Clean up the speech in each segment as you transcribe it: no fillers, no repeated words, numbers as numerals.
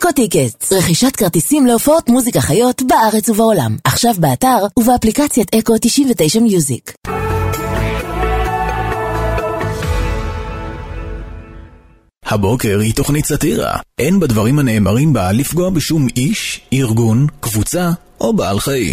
אקו טיקטס, רכישת כרטיסים להופעות מוזיקה חיות בארץ ובעולם. עכשיו באתר ובאפליקציית אקו 99 מיוזיק. הבוקר היא תוכנית סאטירה. אין בדברים הנאמרים בה לפגוע בשום איש, ארגון, קבוצה או בעל חיים.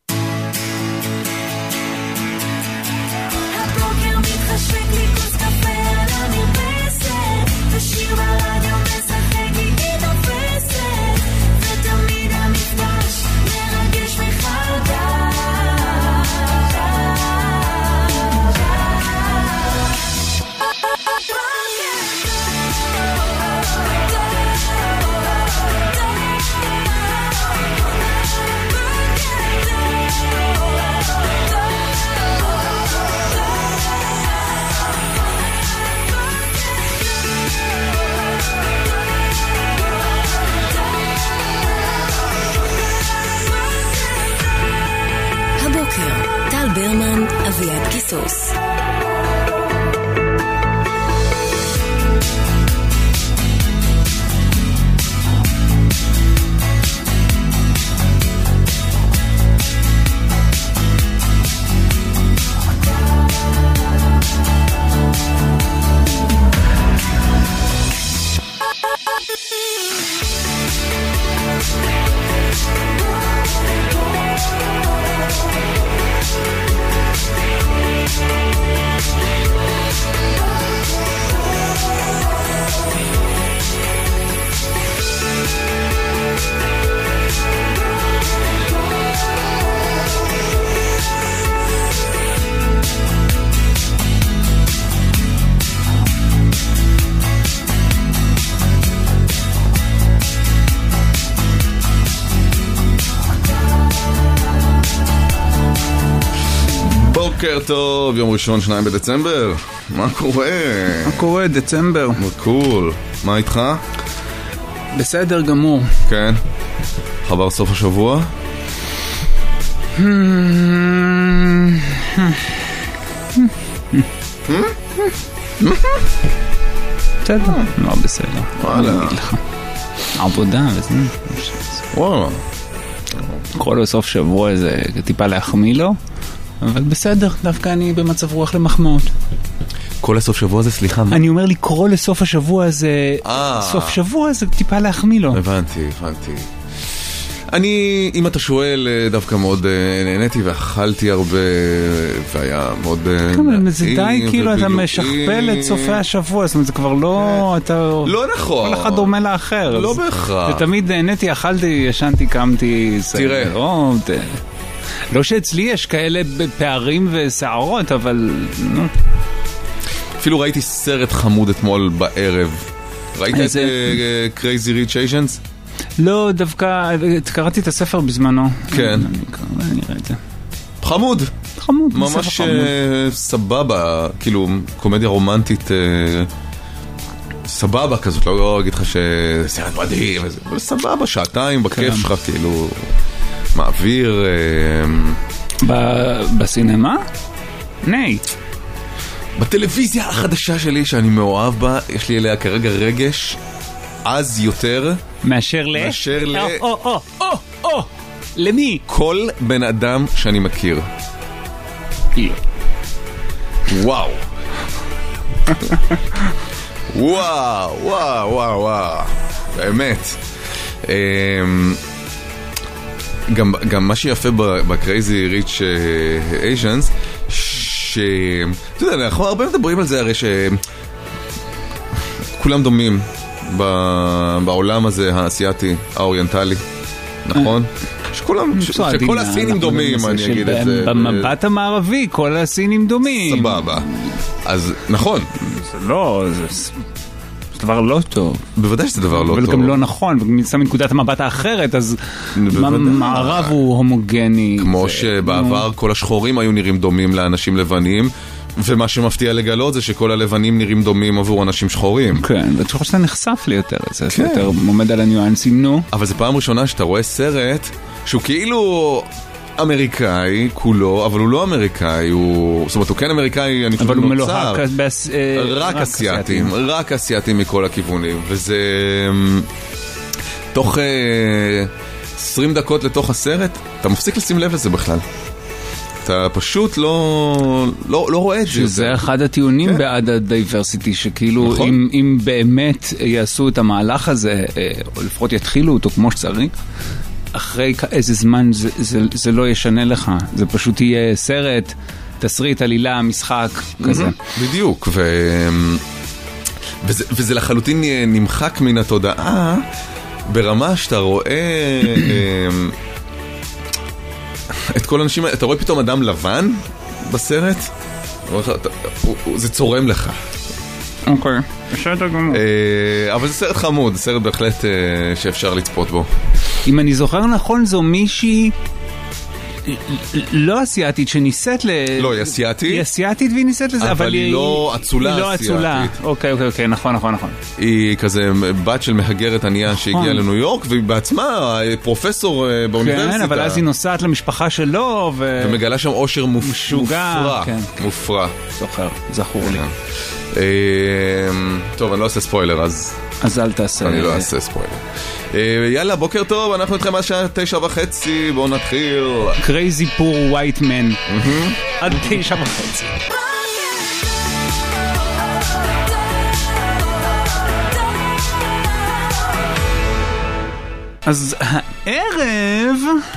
ברמן, אביעד קיסוס. בוקר טוב, יום ראשון 2 בדצמבר. מה קורה? מה קורה, דצמבר? קול. מה איתך? בסדר גמור. כן. חבר סוף השבוע? בסדר. לא בסדר. וואלה. עבודה וזה. וואלה. כל הסוף שבוע זה טיפה להחמיא לו. אבל בסדר, דווקא אני במצב רוח למחמאות. כל הסוף שבוע זה, סליחה. אני אומר לקרוא לסוף השבוע זה... סוף שבוע זה טיפה להחמיא לו. הבנתי. אני, אם אתה שואל, דווקא מאוד נהניתי ואכלתי הרבה, והיה מאוד... זה די כאילו אתה משכפל את סופי השבוע, זאת אומרת זה כבר לא... לא נכון. כל אחד דומה לאחר. לא בהכרח. ותמיד נהניתי, אכלתי, ישנתי, קמתי... תראה. לא שאצלי יש כאלה פערים וסערות, אבל... אפילו ראיתי סרט חמוד אתמול בערב. ראית את Crazy Rich Asians? לא, דווקא קראתי את הספר בזמנו. כן. אני אראה את זה. חמוד. ממש סבבה, כאילו קומדיה רומנטית סבבה כזאת, לא אגיד לך שסרט מדהים, אבל סבבה, שעתיים בכיף שלך, כאילו מעביר... בסינמה? נייט. בטלוויזיה החדשה שלי שאני מאוהב בה, יש לי אליה כרגע רגש אז יותר מאשר למי? כל בן אדם שאני מכיר. וואו. וואו. באמת. גם מה שיפה בקרייזי ריץ' אייז'נס, אתה יודע, אנחנו הרבה מדברים על זה, הרי שכולם דומים בעולם הזה האסייתי, האוריינטלי, נכון? שכל הסינים דומים, אני אגיד את זה. במבט המערבי כל הסינים דומים. סבבה. אז נכון. זה לא, זה דבר לא טוב. בוודאי שזה דבר לא טוב. אבל גם לא נכון, ומצם מנקודת המבט האחרת, אז מערב הוא הומוגני. כמו שבעבר כל השחורים היו נראים דומים לאנשים לבנים, ומה שמפתיע לגלות זה שכל הלבנים נראים דומים עבור אנשים שחורים. כן, ואתה חושב שאתה נחשף לי יותר, זה יותר עומד על הניואנסים, נו. אבל זה פעם ראשונה שאתה רואה סרט שהוא כאילו אמריקאי כולו, אבל הוא לא אמריקאי, זאת אומרת, הוא כן אמריקאי, אני חושב אבל הוא נוצר. מלוהק רק אסייתים מכל הכיוונים, וזה... תוך 20 דקות לתוך הסרט, אתה מפסיק לשים לב לזה בכלל. אתה פשוט לא רואה את זה. שזה אחד הטיעונים בעד הדייברסיטי, שכאילו אם באמת יעשו את המהלך הזה, או לפחות יתחילו אותו כמו שצריך, אחרי איזה זמן זה לא ישנה לך. זה פשוט יהיה סרט, תסריט, עלילה, משחק, כזה. בדיוק, וזה לחלוטין נמחק מן התודעה, ברמה שאתה רואה את כל האנשים, אתה רואה פתאום אדם לבן בסרט, זה צורם לך. אוקיי, בסדר גמור. אבל זה סרט חמוד, סרט בהחלט שאפשר לצפות בו. אם אני זוכר נכון, זו מישהי לא אסיאתית שניסית לא, היא אסיאתית. היא אסיאתית והיא ניסית לזה, אבל היא לא אצולה אסיאתית. אוקיי, נכון. היא כזה בת של מהגרת ענייה שהגיעה לניו יורק, והיא בעצמה פרופסור באוניברסיטה. כן, אבל אז היא נוסעת למשפחה שלו, ומגלה שם עושר מופרע. מופרע. זכור לי. טוב, אני לא אעשה ספוילר, אז אל תעשה. אני לא אעשה ספוילר. יאללה, בוקר טוב, אנחנו איתכם עד שעה 9:30, בואו נתחיל. Crazy poor white man. עד 9:30. אז הערב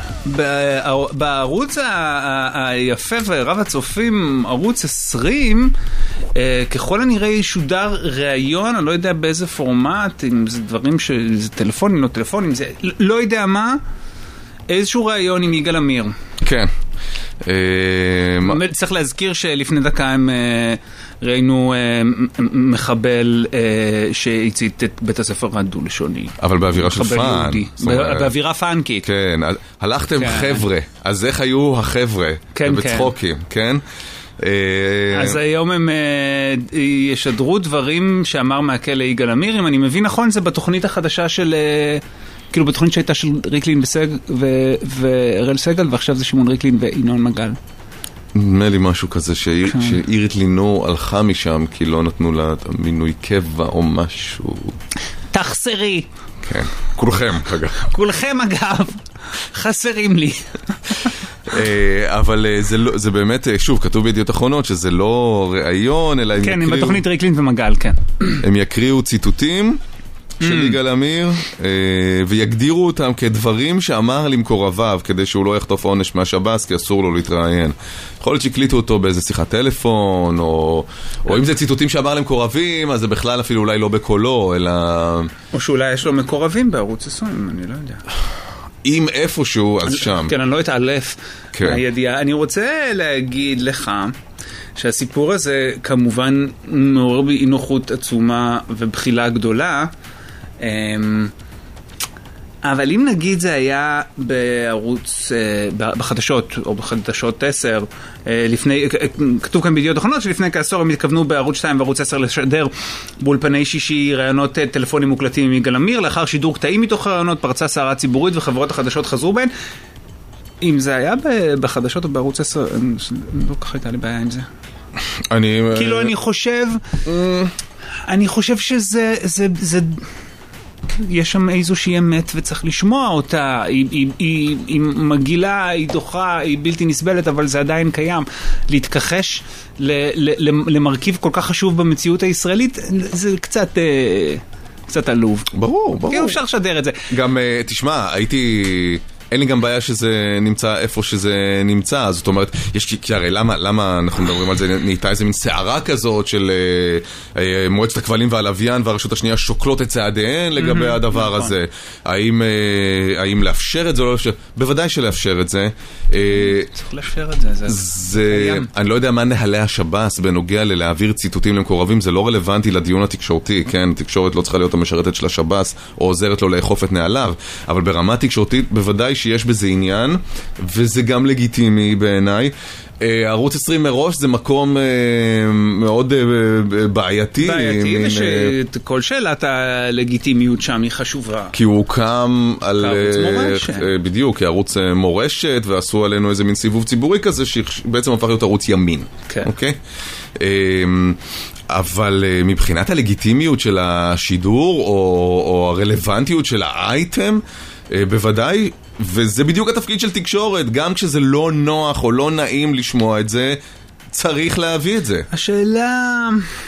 בערוץ היפה ורב הצופים, ערוץ 20, ככל הנראה ישודר ראיון, אני לא יודע באיזה פורמט, אם זה דברים שזה טלפונים, לא טלפונים, זה לא יודע מה, איזשהו ראיון עם יגאל עמיר. כן. צריך להזכיר שלפני דקה הם ראינו מחבל שהצית את בית הספר הדו-לשוני. אבל באווירה של פאן. באווירה פאנקית. כן, הלכתם חבר'ה, אז איך היו החבר'ה? בצחוקים, כן? אז היום הם ישדרו דברים שאמר מהכלא יגאל עמיר, אם אני מבין נכון, זה בתוכנית החדשה של... כאילו בתוכנית שהייתה של ריקלין ואראל סגל, ועכשיו זה שמעון ריקלין וינון מגל. נדמה לי משהו כזה שאירית לינור הלכה משם כי לא נתנו לה מינוי קבע או משהו. תחסרי. כן, כולכם אגב. כולכם אגב, חסרים לי. אבל זה באמת, שוב, כתוב בידיעות אחרונות שזה לא ראיון, אלא כן, הם בתוכנית ריקלין ומגל, כן. הם יקריאו ציטוטים של יגאל עמיר, ויגדירו אותם כדברים שאמר למקורביו, כדי שהוא לא יחטוף עונש מהשב"ס, כי אסור לו להתראיין. יכול להיות שהקליטו אותו באיזה שיחת טלפון, או אם זה ציטוטים שאמר למקורבים, אז זה בכלל אפילו אולי לא בקולו, אלא... או שאולי יש לו מקורבים בערוץ 20, אני לא יודע. אם איפשהו, אז שם. כן, אני לא אתעלף מהידיעה. אני רוצה להגיד לך שהסיפור הזה כמובן מעורר בי אי נוחות עצומה ובחילה גדולה, אבל אם נגיד זה היה בערוץ, בחדשות או בחדשות 10, לפני, כתוב כאן בידיעות אחרונות שלפני כעשור הם התכוונו בערוץ 2 וערוץ 10 לשדר באולפני שישי רעיונות טלפונים מוקלטים עם יגאל עמיר, לאחר שידור קטעים מתוך רעיונות פרצה סערה ציבורית וחברות החדשות חזרו בהן. אם זה היה בחדשות או בערוץ 10, לא ככה הייתה לי בעיה עם זה. כאילו אני חושב שזה יש שם איזושהי אמת וצריך לשמוע אותה, היא מגילה, היא דוחה, היא בלתי נסבלת, אבל זה עדיין קיים. להתכחש למרכיב כל כך חשוב במציאות הישראלית, זה קצת עלוב. ברור. כאילו אפשר לשדר את זה. גם, תשמע, אין לי גם בעיה שזה נמצא איפה שזה נמצא, זאת אומרת, כי הרי למה אנחנו מדברים על זה, נהייתה איזה מין שערה כזאת של מועצת הכבלים והלוויין והרשות השנייה שוקלות את צעדיהן לגבי הדבר הזה. האם לאפשר את זה או לא לאפשר? בוודאי שלאפשר את זה. צריך לאפשר את זה. אני לא יודע מה נהלי השב"ס בנוגע ללהעביר ציטוטים למקורבים, זה לא רלוונטי לדיון התקשורתי, כן? התקשורת לא צריכה להיות המשרתת של השב"ס או עוזרת לו לאכוף את נהליו, אבל ברמה תקשורתית בוודאי שיש בזה עניין, וזה גם לגיטימי בעיניי. ערוץ 20 מראש זה מקום מאוד בעייתי. בעייתי, ושכל שאלת הלגיטימיות שם היא חשובה. כי הוא הוקם על... כערוץ מורשת. בדיוק, כערוץ מורשת, ועשו עלינו איזה מין סיבוב ציבורי כזה, שבעצם הפך להיות ערוץ ימין. כן. אוקיי? אבל מבחינת הלגיטימיות של השידור, או הרלוונטיות של האייטם, בוודאי, וזה בדיוק התפקיד של תקשורת, גם כשזה לא נוח או לא נעים לשמוע את זה, צריך להביא את זה. השאלה,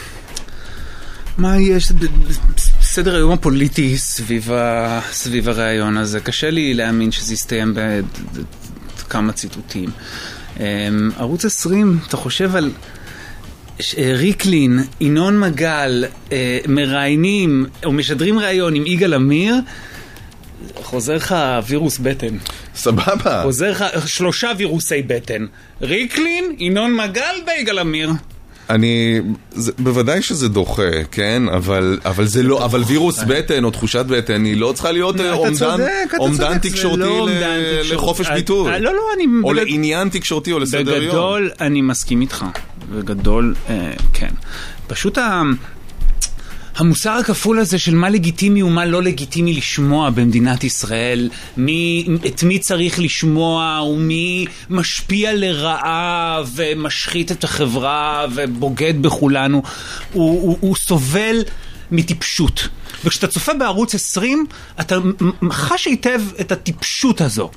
מה יש בסדר היום הפוליטי סביב הרעיון הזה? קשה לי להאמין שזה יסתיים בכמה ציטוטים. ערוץ 20, אתה חושב על ריקלין, ינון מגל, מראיינים או משדרים ראיון עם יגאל עמיר, חוזר לך וירוס בטן. סבבה. חוזר לך 3 וירוסי בטן. ריקלין, ינון מגל ויגאל עמיר. בוודאי שזה דוחה, כן? אבל זה לא, אבל וירוס בטן או תחושת בטן היא לא צריכה להיות אומדן תקשורתי לחופש ביטוי. או לעניין תקשורתי או לסדר יום. בגדול אני מסכים איתך. בגדול, כן. פשוט המוסר הכפול הזה של מה לגיטימי ומה לא לגיטימי לשמוע במדינת ישראל, את מי צריך לשמוע ומי משפיע לרעה ומשחית את החברה ובוגד בכולנו, הוא סובל מטיפשות. וכשאתה צופה בערוץ 20, אתה חש היטב את הטיפשות הזו.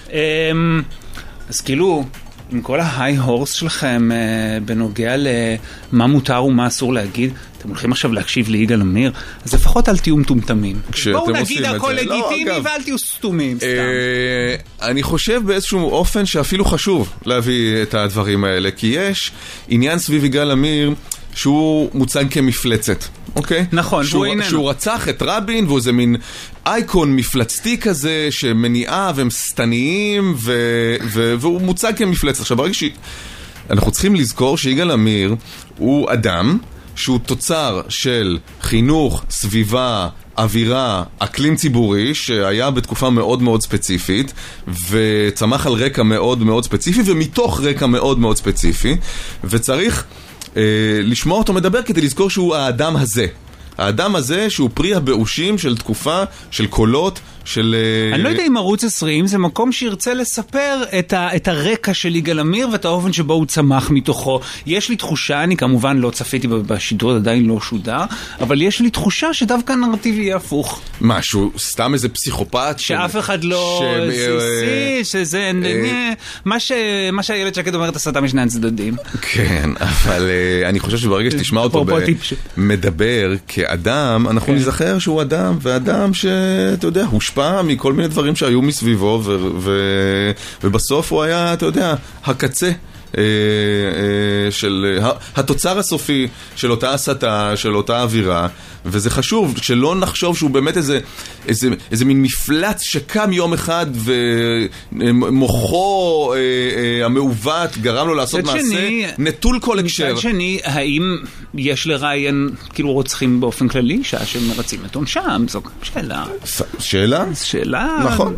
אז כאילו, עם כל ההיי הורס שלכם בנוגע למה מותר ומה אסור להגיד, אתם הולכים עכשיו להקשיב ליגאל עמיר, אז לפחות אל תהיו מטומטמים. בואו נגיד הכל לגיטימי ואל תהיו סתומים. אני חושב באיזשהו אופן שאפילו חשוב להביא את הדברים האלה, כי יש עניין סביב יגאל עמיר שהוא מוצג כמפלצת. אוקיי? נכון, שהוא רצח את רבין, והוא זה מין אייקון מפלצתי כזה, שמניעה והם סתניים, והוא מוצג כמפלצת. עכשיו, ברגע אנחנו צריכים לזכור שיגאל עמיר הוא אדם שהוא תוצר של חינוך, סביבה, אווירה, אקלים ציבורי, שהיה בתקופה מאוד מאוד ספציפית, וצמח על רקע מאוד מאוד ספציפי, ומתוך רקע מאוד מאוד ספציפי, וצריך לשמוע אותו מדבר כדי לזכור שהוא האדם הזה. האדם הזה שהוא פרי הבאושים של תקופה, של קולות, של... אני לא יודע אם ערוץ 20 זה מקום שירצה לספר את הרקע של יגאל עמיר ואת האופן שבו הוא צמח מתוכו. יש לי תחושה, אני כמובן לא צפיתי בשידור, עדיין לא שודר, אבל יש לי תחושה שדווקא הנרטיב יהיה הפוך. משהו, סתם איזה פסיכופת שאף אחד לא שזה... מה שהילד שקד אומרת הסתה משני הצדדים. כן, אבל אני חושב שברגע שתשמע אותו מדבר כאדם, אנחנו נזכר שהוא אדם, ואדם שאתה יודע, הושפע מכל מיני דברים שהיו מסביבו, ובסוף הוא היה, אתה יודע, הקצה של התוצר הסופי של אותה הסתה, של אותה אווירה, וזה חשוב שלא נחשוב שהוא באמת איזה מין מפלץ שקם יום אחד ומוחו המעוות גרם לו לעשות מעשה נטול כל הקשר. מצד שני, האם יש לראיין כאילו רוצחים באופן כלי שמרצים את עונשם? זו שאלה. שאלה? נכון.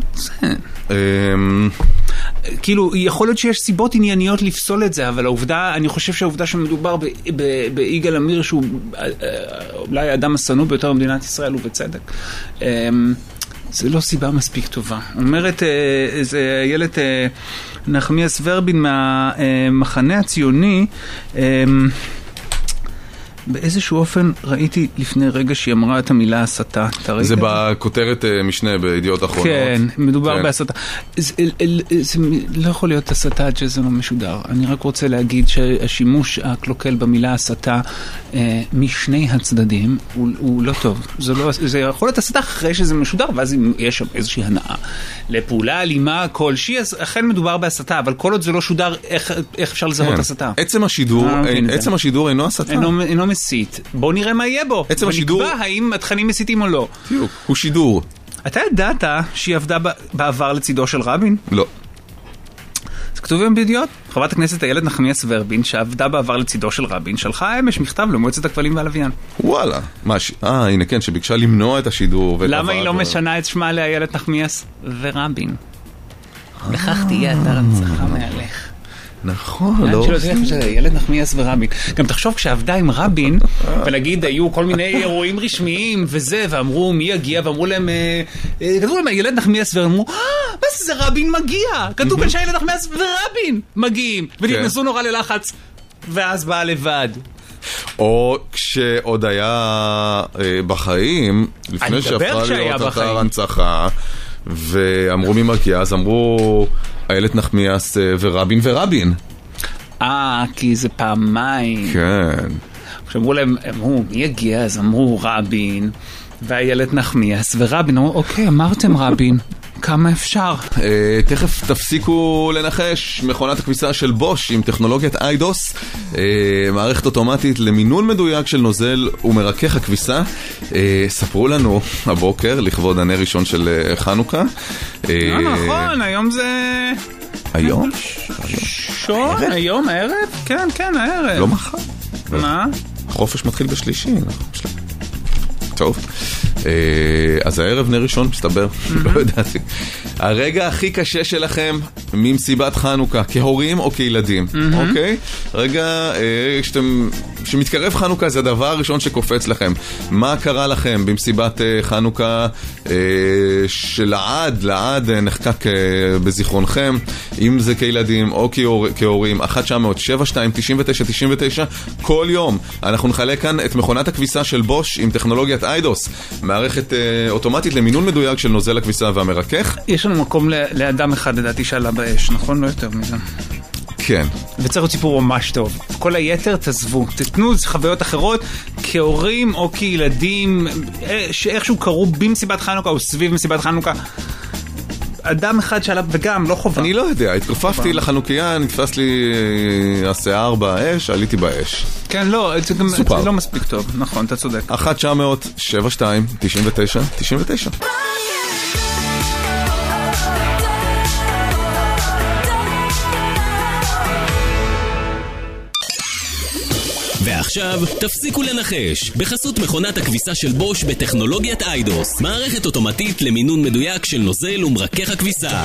כאילו, יכול להיות שיש סיבות ענייניות לפסול את זה, אבל העובדה, אני חושב שהעובדה שמדובר ביגאל עמיר, שהוא אולי האדם השנוא ביותר במדינת ישראל, ובצדק. זה לא סיבה מספיק טובה. אומרת, זה ילד נחמיאס ורבין מהמחנה הציוני, באיזשהו אופן ראיתי לפני רגע שהיא אמרה את המילה הסתה. זה בכותרת משנה בידיעות אחרונות. כן, מדובר בהסתה. זה לא יכול להיות הסתה עד שזה לא משודר. אני רק רוצה להגיד שהשימוש הקלוקל במילה הסתה משני הצדדים הוא לא טוב. זה יכול להיות הסתה אחרי שזה משודר, ואז יש שם איזושהי הנאה. לפעולה אלימה כלשהי, אז אכן מדובר בהסתה, אבל כל עוד זה לא שודר, איך אפשר לזהות הסתה? עצם השידור אינו הסתה. אינו מסית. בואו נראה מה יהיה בו. ונקבע האם התכנים מסיתים או לא. הוא שידור. אתה ידעת שהיא עבדה בעבר לצידו של רבין? לא. זה כתוב היום בידיעות. חברת הכנסת איילת נחמיאס ורבין, שעבדה בעבר לצידו של רבין, שלחה אמש מכתב למועצת הכבלים והלוויין. וואלה. הנה כן, שביקשה למנוע את השידור. למה היא לא משנה את שמה לאיילת נחמיאס ורבין? בכך תהיה אתר הנצחה מהלך. נכון, לא ילד נחמיאס ורבין. גם תחשוב כשעבדה עם רבין, ולהגיד, היו כל מיני אירועים רשמיים וזה, ואמרו מי יגיע, ואמרו להם, כתבו להם, ילד נחמיאס ואמרו, מה זה רבין מגיע? כתוב כאן שהילד נחמיאס ורבין מגיעים, ונכנסו נורא ללחץ, ואז באה לבד. או כשעוד היה בחיים, לפני שהפכה להיות אתר הנצחה, ואמרו מי מגיע, אז אמרו איילת נחמיאס ורבין ורבין. כי זה פעמיים. כן. כשאמרו להם, אמרו, מי יגיע? אז אמרו רבין, ואיילת נחמיאס ורבין. אמרו, אוקיי, אמרתם רבין. כמה אפשר? תכף תפסיקו לנחש. מכונת הכביסה של בוש עם טכנולוגיית איידוס, מערכת אוטומטית למינון מדויק של נוזל ומרכך הכביסה. ספרו לנו הבוקר לכבוד הנר ראשון של חנוכה. נכון, היום זה... היום? היום הערב? כן, כן, הערב. לא מחר. מה? החופש מתחיל בשלישי. טוב. אז הערב נר ראשון מסתבר, לא ידעתי. הרגע הכי קשה שלכם ממסיבת חנוכה, כהורים או כילדים, אוקיי? רגע שמתקרב חנוכה זה הדבר הראשון שקופץ לכם. מה קרה לכם במסיבת חנוכה שלעד נחקק בזיכרונכם, אם זה כילדים או כהורים? 1-900-72-99-99. כל יום אנחנו נחלק כאן את מכונת הכביסה של בוש עם טכנולוגיית איידוס, מערכת אוטומטית למינון מדויק של נוזל הכביסה והמרכך. יש לנו מקום לאדם אחד לדעתי שעלה באש, נכון? לא יותר מזה. כן. וצריך להיות סיפור ממש טוב. כל היתר תעזבו, תתנו חוויות אחרות כהורים או כילדים שאיכשהו קרו במסיבת חנוכה או סביב מסיבת חנוכה. אדם אחד שעלה וגם לא חובה. אני לא יודע, התכופפתי לחנוכיה, נתפס לי השיער באש, עליתי באש. כן, לא, זה לא מספיק טוב. נכון, אתה צודק. 1-900-72-99-99. ועכשיו, תפסיקו לנחש. בחסות מכונת הכביסה של בוש בטכנולוגיית איידוס. מערכת אוטומטית למינון מדויק של נוזל ומרכך הכביסה.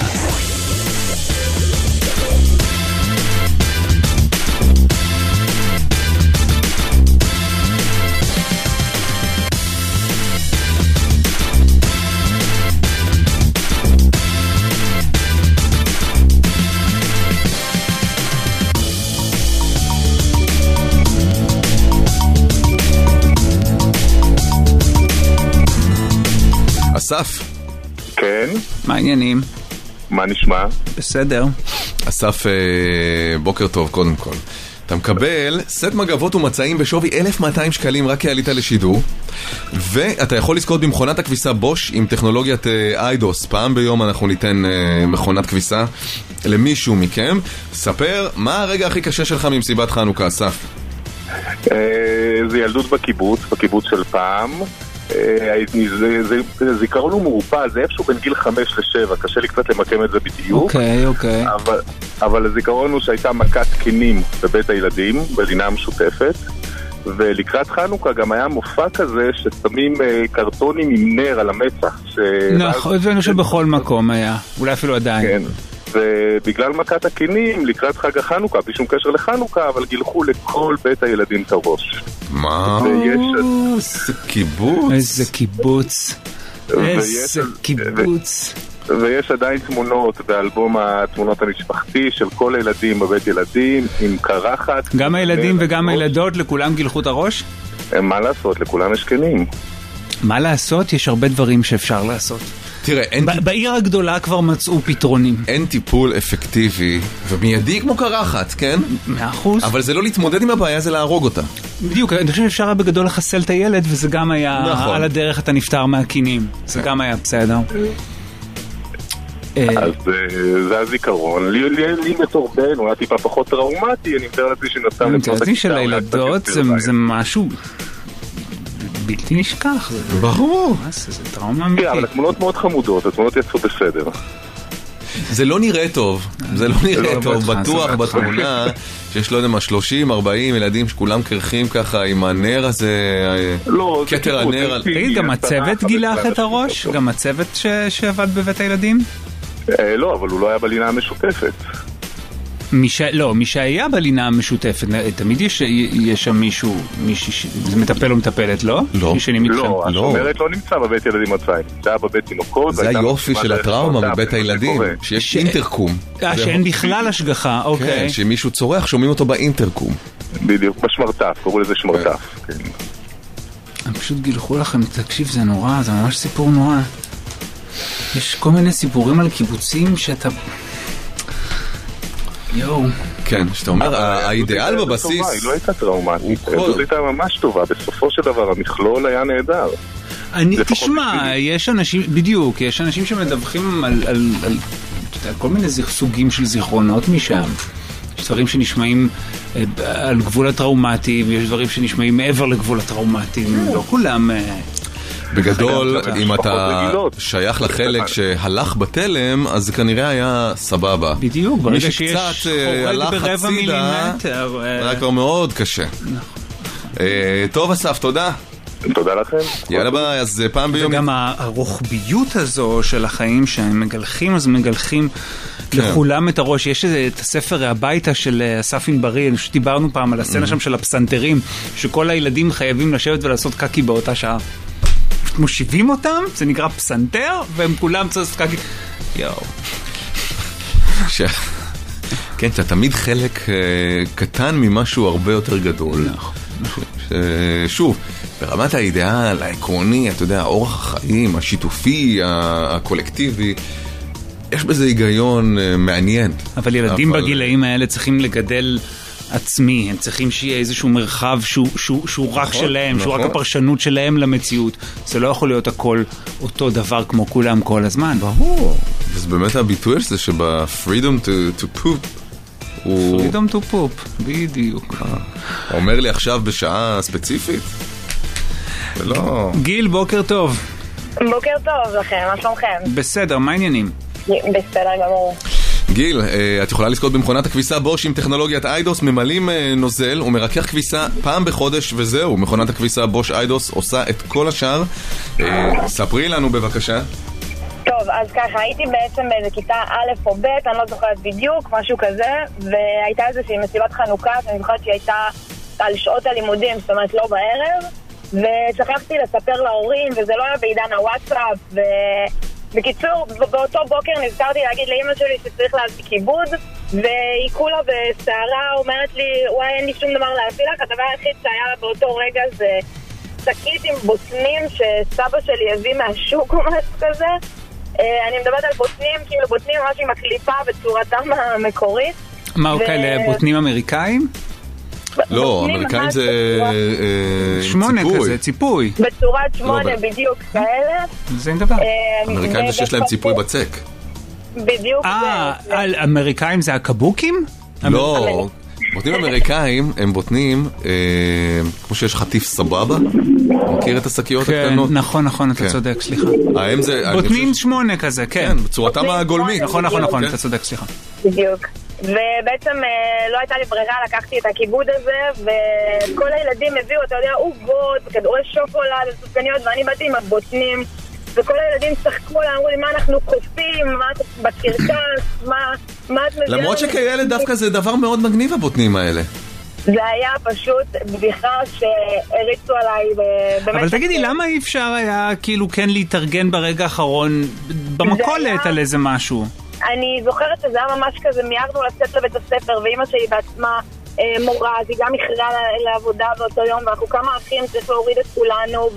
אסף. כן. מה העניינים? מה נשמע? בסדר. אסף, בוקר טוב קודם כל. אתה מקבל סט מגבות ומצעים בשווי 1,200 שקלים רק כי עלית לשידור, ואתה יכול לזכות במכונת הכביסה בוש עם טכנולוגיית איידוס. פעם ביום אנחנו ניתן מכונת כביסה למישהו מכם. ספר, מה הרגע הכי קשה שלך ממסיבת חנוכה, אסף? זה ילדות בקיבוץ של פעם. זה זיכרון הוא מורפא, זה איפשהו בין גיל 5 ל-7, קשה לי קצת למקם את זה בדיוק. אוקיי. אבל הזיכרון הוא שהייתה מכת קינים בבית הילדים, בלינה משותפת, ולקראת חנוכה גם היה מופע כזה ששמים קרטונים עם נר על המצח. נכון, זה נושא בכל מקום היה, אולי אפילו עדיין. כן. ובגלל מכת הקינים, לקראת חג החנוכה, בלי שום קשר לחנוכה, אבל גילחו לכל בית הילדים את הראש. מה? איזה קיבוץ. איזה קיבוץ. איזה קיבוץ. ויש עדיין תמונות באלבום התמונות המשפחתי של כל הילדים בבית ילדים, עם קרחת. גם הילדים וגם הילדות, לכולם גילחו את הראש? מה לעשות? לכולם יש קנים. מה לעשות? יש הרבה דברים שאפשר לעשות. תראה, בעיר הגדולה כבר מצאו פתרונים. אין טיפול אפקטיבי ומיידי כמו קרחת, כן? 100%. אבל זה לא להתמודד עם הבעיה, זה להרוג אותה. בדיוק, אני חושב שאפשר היה בגדול לחסל את הילד, וזה גם היה נכון. על הדרך אתה נפטר מהקינים. זה גם היה בסדר. אז זה הזיכרון. לי בתור בן, הוא היה טיפה פחות טראומטי, אני מתאר לעצמי שנתן את זה של הילדות זה משהו בלתי נשכח. ברור. זה טראומה אמיתית. כן, אבל התמונות מאוד חמודות, התמונות יצאו בסדר. זה לא נראה טוב, זה לא נראה טוב, בטוח בתמונה שיש לא יודע מה 30-40 ילדים שכולם קרחים ככה עם הנר הזה, כתר הנר. תגיד, גם הצוות גילח את הראש? גם הצוות שעבד בבית הילדים? לא, אבל הוא לא היה בלינה המשותפת. לא, מי שהיה בלינה המשותפת, תמיד יש שם מישהו, זה מטפל או מטפלת, לא? לא, השומרת לא נמצא בבית ילדים עצמאי, זה היה בבית תינוקות. זה היופי של הטראומה בבית הילדים, שיש אינטרקום. שאין בכלל השגחה, אוקיי. כן, שמישהו צורח, שומעים אותו באינטרקום. בדיוק, בשמרטף, קראו לזה שמרטף. הם פשוט גילחו לכם, תקשיב, זה נורא, זה ממש סיפור נורא. יש כל מיני סיפורים על קיבוצים שאתה... יואו. כן, שאתה אומר, האידיאל בבסיס... היא לא הייתה טראומטית, זאת הייתה ממש טובה, בסופו של דבר המכלול היה נהדר. תשמע, יש אנשים, בדיוק, יש אנשים שמדווחים על כל מיני סוגים של זיכרונות משם. יש דברים שנשמעים על גבול הטראומטי, ויש דברים שנשמעים מעבר לגבול הטראומטי, לא כולם... בגדול, אם אתה שייך לחלק שהלך בתלם, אז זה כנראה היה סבבה. בדיוק, ברגע שיש חורד ברבע מילימטר. היה כבר מאוד קשה. טוב אסף, תודה. תודה לכם. יאללה ביי, אז פעם ביום... וגם הרוחביות הזו של החיים שהם מגלחים, אז מגלחים לכולם את הראש. יש את הספר הביתה של אסף ענברי, שדיברנו פעם על הסצנה שם של הפסנתרים, שכל הילדים חייבים לשבת ולעשות קקי באותה שעה. מושיבים אותם, זה נקרא פסנתר, והם כולם צריכים לעשות קקי. יואו. כן, אתה תמיד חלק קטן ממשהו הרבה יותר גדול. שוב, ברמת האידאל, העקרוני, אתה יודע, אורח החיים, השיתופי, הקולקטיבי, יש בזה היגיון מעניין. אבל ילדים בגילאים האלה צריכים לגדל עצמי, הם צריכים שיהיה איזשהו מרחב שהוא רק שלהם, שהוא רק הפרשנות שלהם למציאות. זה לא יכול להיות הכל אותו דבר כמו כולם כל הזמן. ברור. וזה באמת הביטוי הזה שב-freedom to poop freedom to poop, בדיוק. אומר לי עכשיו בשעה ספציפית? ולא... גיל, בוקר טוב. בוקר טוב לכם, מה שלומכם? בסדר, מה העניינים? בסדר גמור. גיל, את יכולה לזכות במכונת הכביסה בוש עם טכנולוגיית איידוס, ממלאים נוזל ומרכך כביסה פעם בחודש וזהו, מכונת הכביסה בוש איידוס עושה את כל השאר. ספרי לנו בבקשה. טוב, אז ככה, הייתי בעצם באיזה כיתה א' או ב', אני לא זוכרת בדיוק, משהו כזה, והייתה איזושהי מסיבת חנוכה, אני זוכרת שהיא הייתה על שעות הלימודים, זאת אומרת לא בערב, ושכחתי לספר להורים, וזה לא היה בעידן הוואטסאפ, בקיצור, באותו בוקר נזכרתי להגיד לאמא שלי שצריך להביא כיבוד, והיא כולה בסערה אומרת לי, וואי, אין לי שום דבר להביא לך, הדבר היחיד שהיה לה באותו רגע זה שקית עם בוטנים שסבא שלי הביא מהשוק או משהו כזה. אני מדברת על בוטנים, כאילו בוטנים ממש עם הקליפה בצורתם המקורית. מה, כאלה בוטנים אמריקאים? לא, אמריקאים זה 8 כזה, ציפוי. בצורת 8 בדיוק כאלה. זה נדבר. אמריקאים זה שיש להם ציפוי בצק. בדיוק זה. אמריקאים זה הקבוקים? לא, בוטנים אמריקאים הם בוטנים כמו שיש חטיף סבבה. מכיר את השקיות הקטנות? נכון, אתה צודק, סליחה. בוטנים 8 כזה, כן. בצורתם הגולמית. נכון, אתה צודק, סליחה. בדיוק. ובעצם לא הייתה לי ברירה, לקחתי את הכיבוד הזה, וכל הילדים הביאו, אתה יודע, עוגות, כדורי שוקולד, סופגניות, ואני באתי עם הבוטנים, וכל הילדים צחקו, אמרו לי, מה אנחנו קופים, מה את בקרקס, מה את מביאה? למרות שכילד דווקא זה דבר מאוד מגניב, הבוטנים האלה. זה היה פשוט בדיחה שהריצו עליי אבל תגידי, למה אי אפשר היה כאילו כן להתארגן ברגע האחרון במקולת על איזה משהו? אני זוכרת שזה היה ממש כזה, מיירנו לצאת לבית הספר, ואמא שלי בעצמה מורה, אז היא גם הכריעה לעבודה באותו יום, ואנחנו כמה אחים, צריך להוריד את כולנו,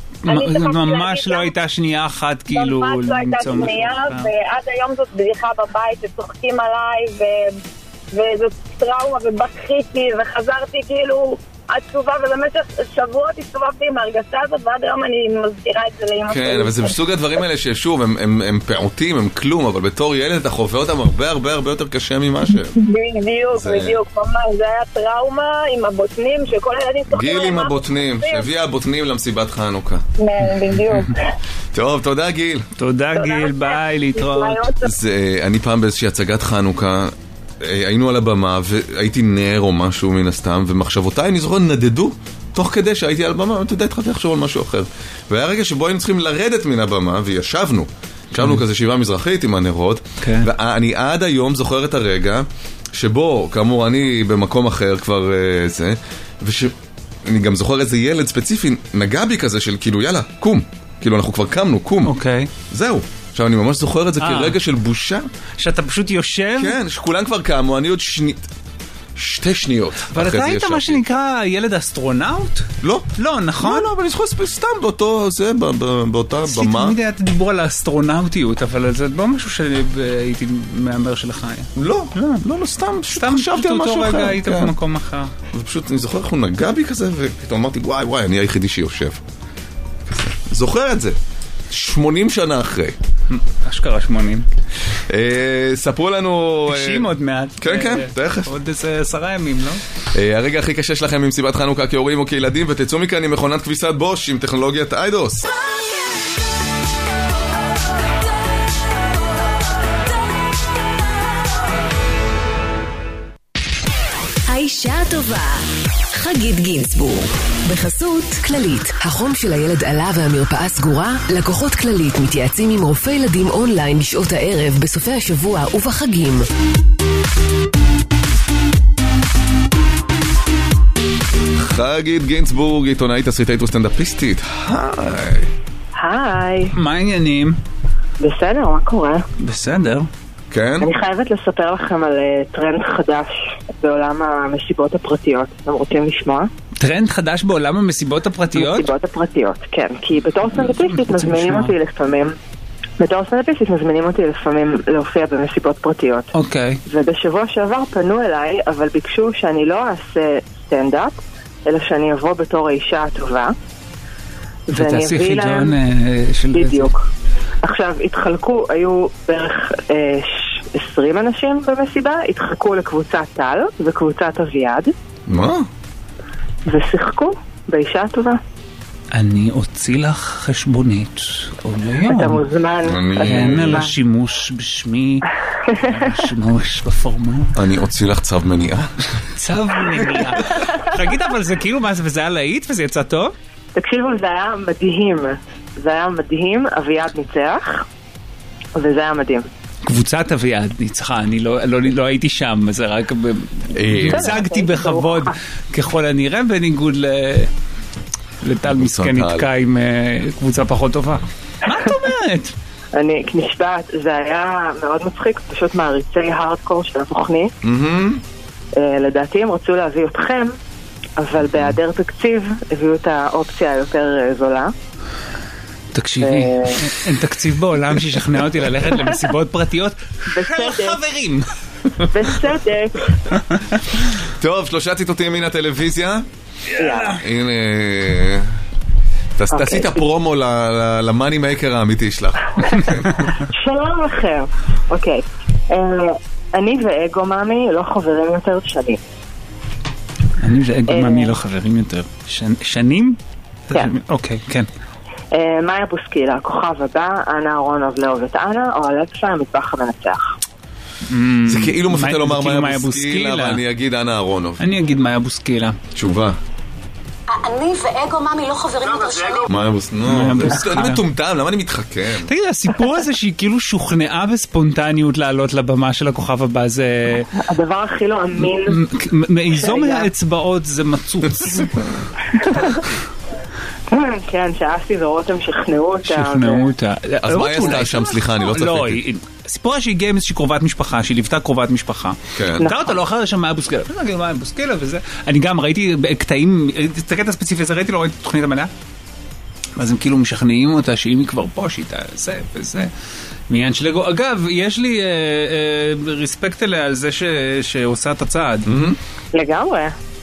ממש לא הייתה שנייה אחת כאילו ממש לא הייתה שנייה, ועד היום זאת בדיחה בבית, שצוחקים עליי, וזאת טראומה, ובכיתי, וחזרתי כאילו עצובה, ובמשך שבועות הסתובבתי עם ההרגשה הזאת, ועד היום אני מזכירה את זה לאמא שלי. כן, אבל זה בסוג הדברים האלה ששוב, הם פעוטים, הם כלום, אבל בתור ילד אתה חווה אותם הרבה יותר קשה ממה שהם. בדיוק, ממש, זה היה טראומה עם הבוטנים, שכל הילדים צוחקים גיל עם הבוטנים, שהביאה הבוטנים למסיבת חנוכה. בדיוק. טוב, תודה גיל. תודה גיל, ביי, להתראות. אני פעם באיזושהי הצגת חנוכה, היינו על הבמה והייתי נער או משהו מן הסתם, ומחשבותיי אני זוכר נדדו תוך כדי שהייתי על הבמה, אתה יודע, התחלתי לחשוב על משהו אחר, והיה רגע שבו היינו צריכים לרדת מן הבמה וישבנו כזה שבעה מזרחית עם הנרות, ואני עד היום זוכר את הרגע שבו כאמור אני במקום אחר כבר זה, ושאני גם זוכר איזה ילד ספציפי נגע בי כזה של כאילו יאללה קום, כאילו אנחנו כבר קמנו, קום, זהו. עכשיו אני ממש זוכר את זה כרגע של בושה. שאתה פשוט יושב? כן, שכולם כבר קמו, אני עוד שנית. 2 שניות. אבל אתה היית מה שנקרא ילד אסטרונאוט? לא. לא, נכון? לא, אבל אני זוכר סתם באותה במה. תמיד היה דיבור על האסטרונאוטיות, אבל זה לא משהו שהייתי מאמר שלך היה. לא, סתם חשבתי על משהו אחר. רגע היית במקום אחר. ופשוט אני זוכר איך הוא נגע בי כזה, ופתאום אמרתי, וואי, אני היחידי שיושב. זוכר את זה. 80 שנה אחרי. אשכרה 80. ספרו לנו... 90 עוד מעט. כן, תכף. עוד איזה 10 ימים, לא? הרגע הכי קשה שלכם ממסיבת חנוכה כהורים או כילדים, ותצאו מכאן עם מכונת כביסת בוש עם טכנולוגיית איידוס. האישה הטובה, חגית גינסבורג. בחסות כללית, החום של הילד עלה והמרפאה סגורה, לקוחות כללית מתייעצים עם רופא ילדים אונליין בשעות הערב, בסופי השבוע ובחגים. חגית גינסבורג, עיתונאית, תסריטאית וסטנדאפיסטית. היי. מה העניינים? בסדר, מה קורה? בסדר. כן? אני חייבת לספר לכם על טרנד חדש בעולם המסיבות הפרטיות. אתם רוצים לשמוע? טרנד חדש בעולם המסיבות הפרטיות? המסיבות הפרטיות, כן. כי בתור סטנדאפיסטית מזמינים אותי לפעמים להופיע במסיבות פרטיות. אוקיי. ובשבוע שעבר פנו אליי, אבל ביקשו שאני לא אעשה סטנדאפ, אלא שאני אבוא בתור האישה הטובה. ותעשי חידון של... בדיוק. עכשיו, היו בערך 20 אנשים במסיבה, התחלקו לקבוצת טל וקבוצת אביעד. מה? ושיחקו באישה הטובה. אני אוציא לך חשבונית. אתה מוזמן. אין על השימוש בשמי, שימוש בפורמט. אני אוציא לך צו מניעה. צו מניעה. תגיד, אבל זה כאילו מה זה, וזה היה להיט וזה יצא טוב? תקשיבו, זה היה מדהים. זה היה מדהים, אביעד ניצח, וזה היה מדהים. קבוצת אביעד ניצחה, אני לא הייתי שם, זה רק הצגתי בכבוד ככל הנראה, בניגוד לטל מסכן נתקע עם קבוצה פחות טובה. מה את אומרת? אני נשבעת, זה היה מאוד מצחיק, פשוט מעריצי הארדקור של התוכנית. לדעתי הם רצו להביא אתכם, אבל בהיעדר תקציב הביאו את האופציה היותר זולה. תקשיבי, אין תקציב בעולם שישכנע אותי ללכת למסיבות פרטיות של חברים. בסדר. טוב, 3 ציטוטים מן הטלוויזיה. הנה, תעשי את הפרומו למאני מייקר האמיתי שלך. שלום לכם. אוקיי. אני ואגו מאמי לא חברים יותר שנים. אני ואגו מאמי לא חברים יותר שנים? כן. אוקיי, כן. מאיה בוסקילה, הכוכב הבא, אנה אהרונוב לאהוב את אנה, או אלכסה, המטבח המנצח. זה כאילו מפתה לומר מאיה בוסקילה, אבל אני אגיד אנה אהרונוב. אני אגיד מאיה בוסקילה. תשובה. אני ואגו מאמי לא חברים יותר שנים. מאיה בוסקילה. אני מטומטם, למה אני מתחכם? תגיד, הסיפור הזה שהיא כאילו שוכנעה בספונטניות לעלות לבמה של הכוכב הבא זה... הדבר הכי לא אמין. מאיזו מהאצבעות זה מצוץ. כן, שאסי ורותם שכנעו אותה. אז מה היא עשתה שם? סליחה, אני לא צפיתי. הסיפורה שהיא הגיעה עם איזושהי קרובת משפחה, שהיא ליוותה קרובת משפחה. אתה אותה לא אחר שם מאיה בוסקילה. מאיה בוסקילה וזה. אני גם ראיתי קטעים, את הקטע הספציפי הזה ראיתי, לא ראיתי את תוכנית המלאה. ואז הם כאילו משכנעים אותה שאם היא כבר פה, שהיא זה וזה. מעניין של אגו. אגב, יש לי ריספקט אליה על זה שעושה את הצעד. לגמרי.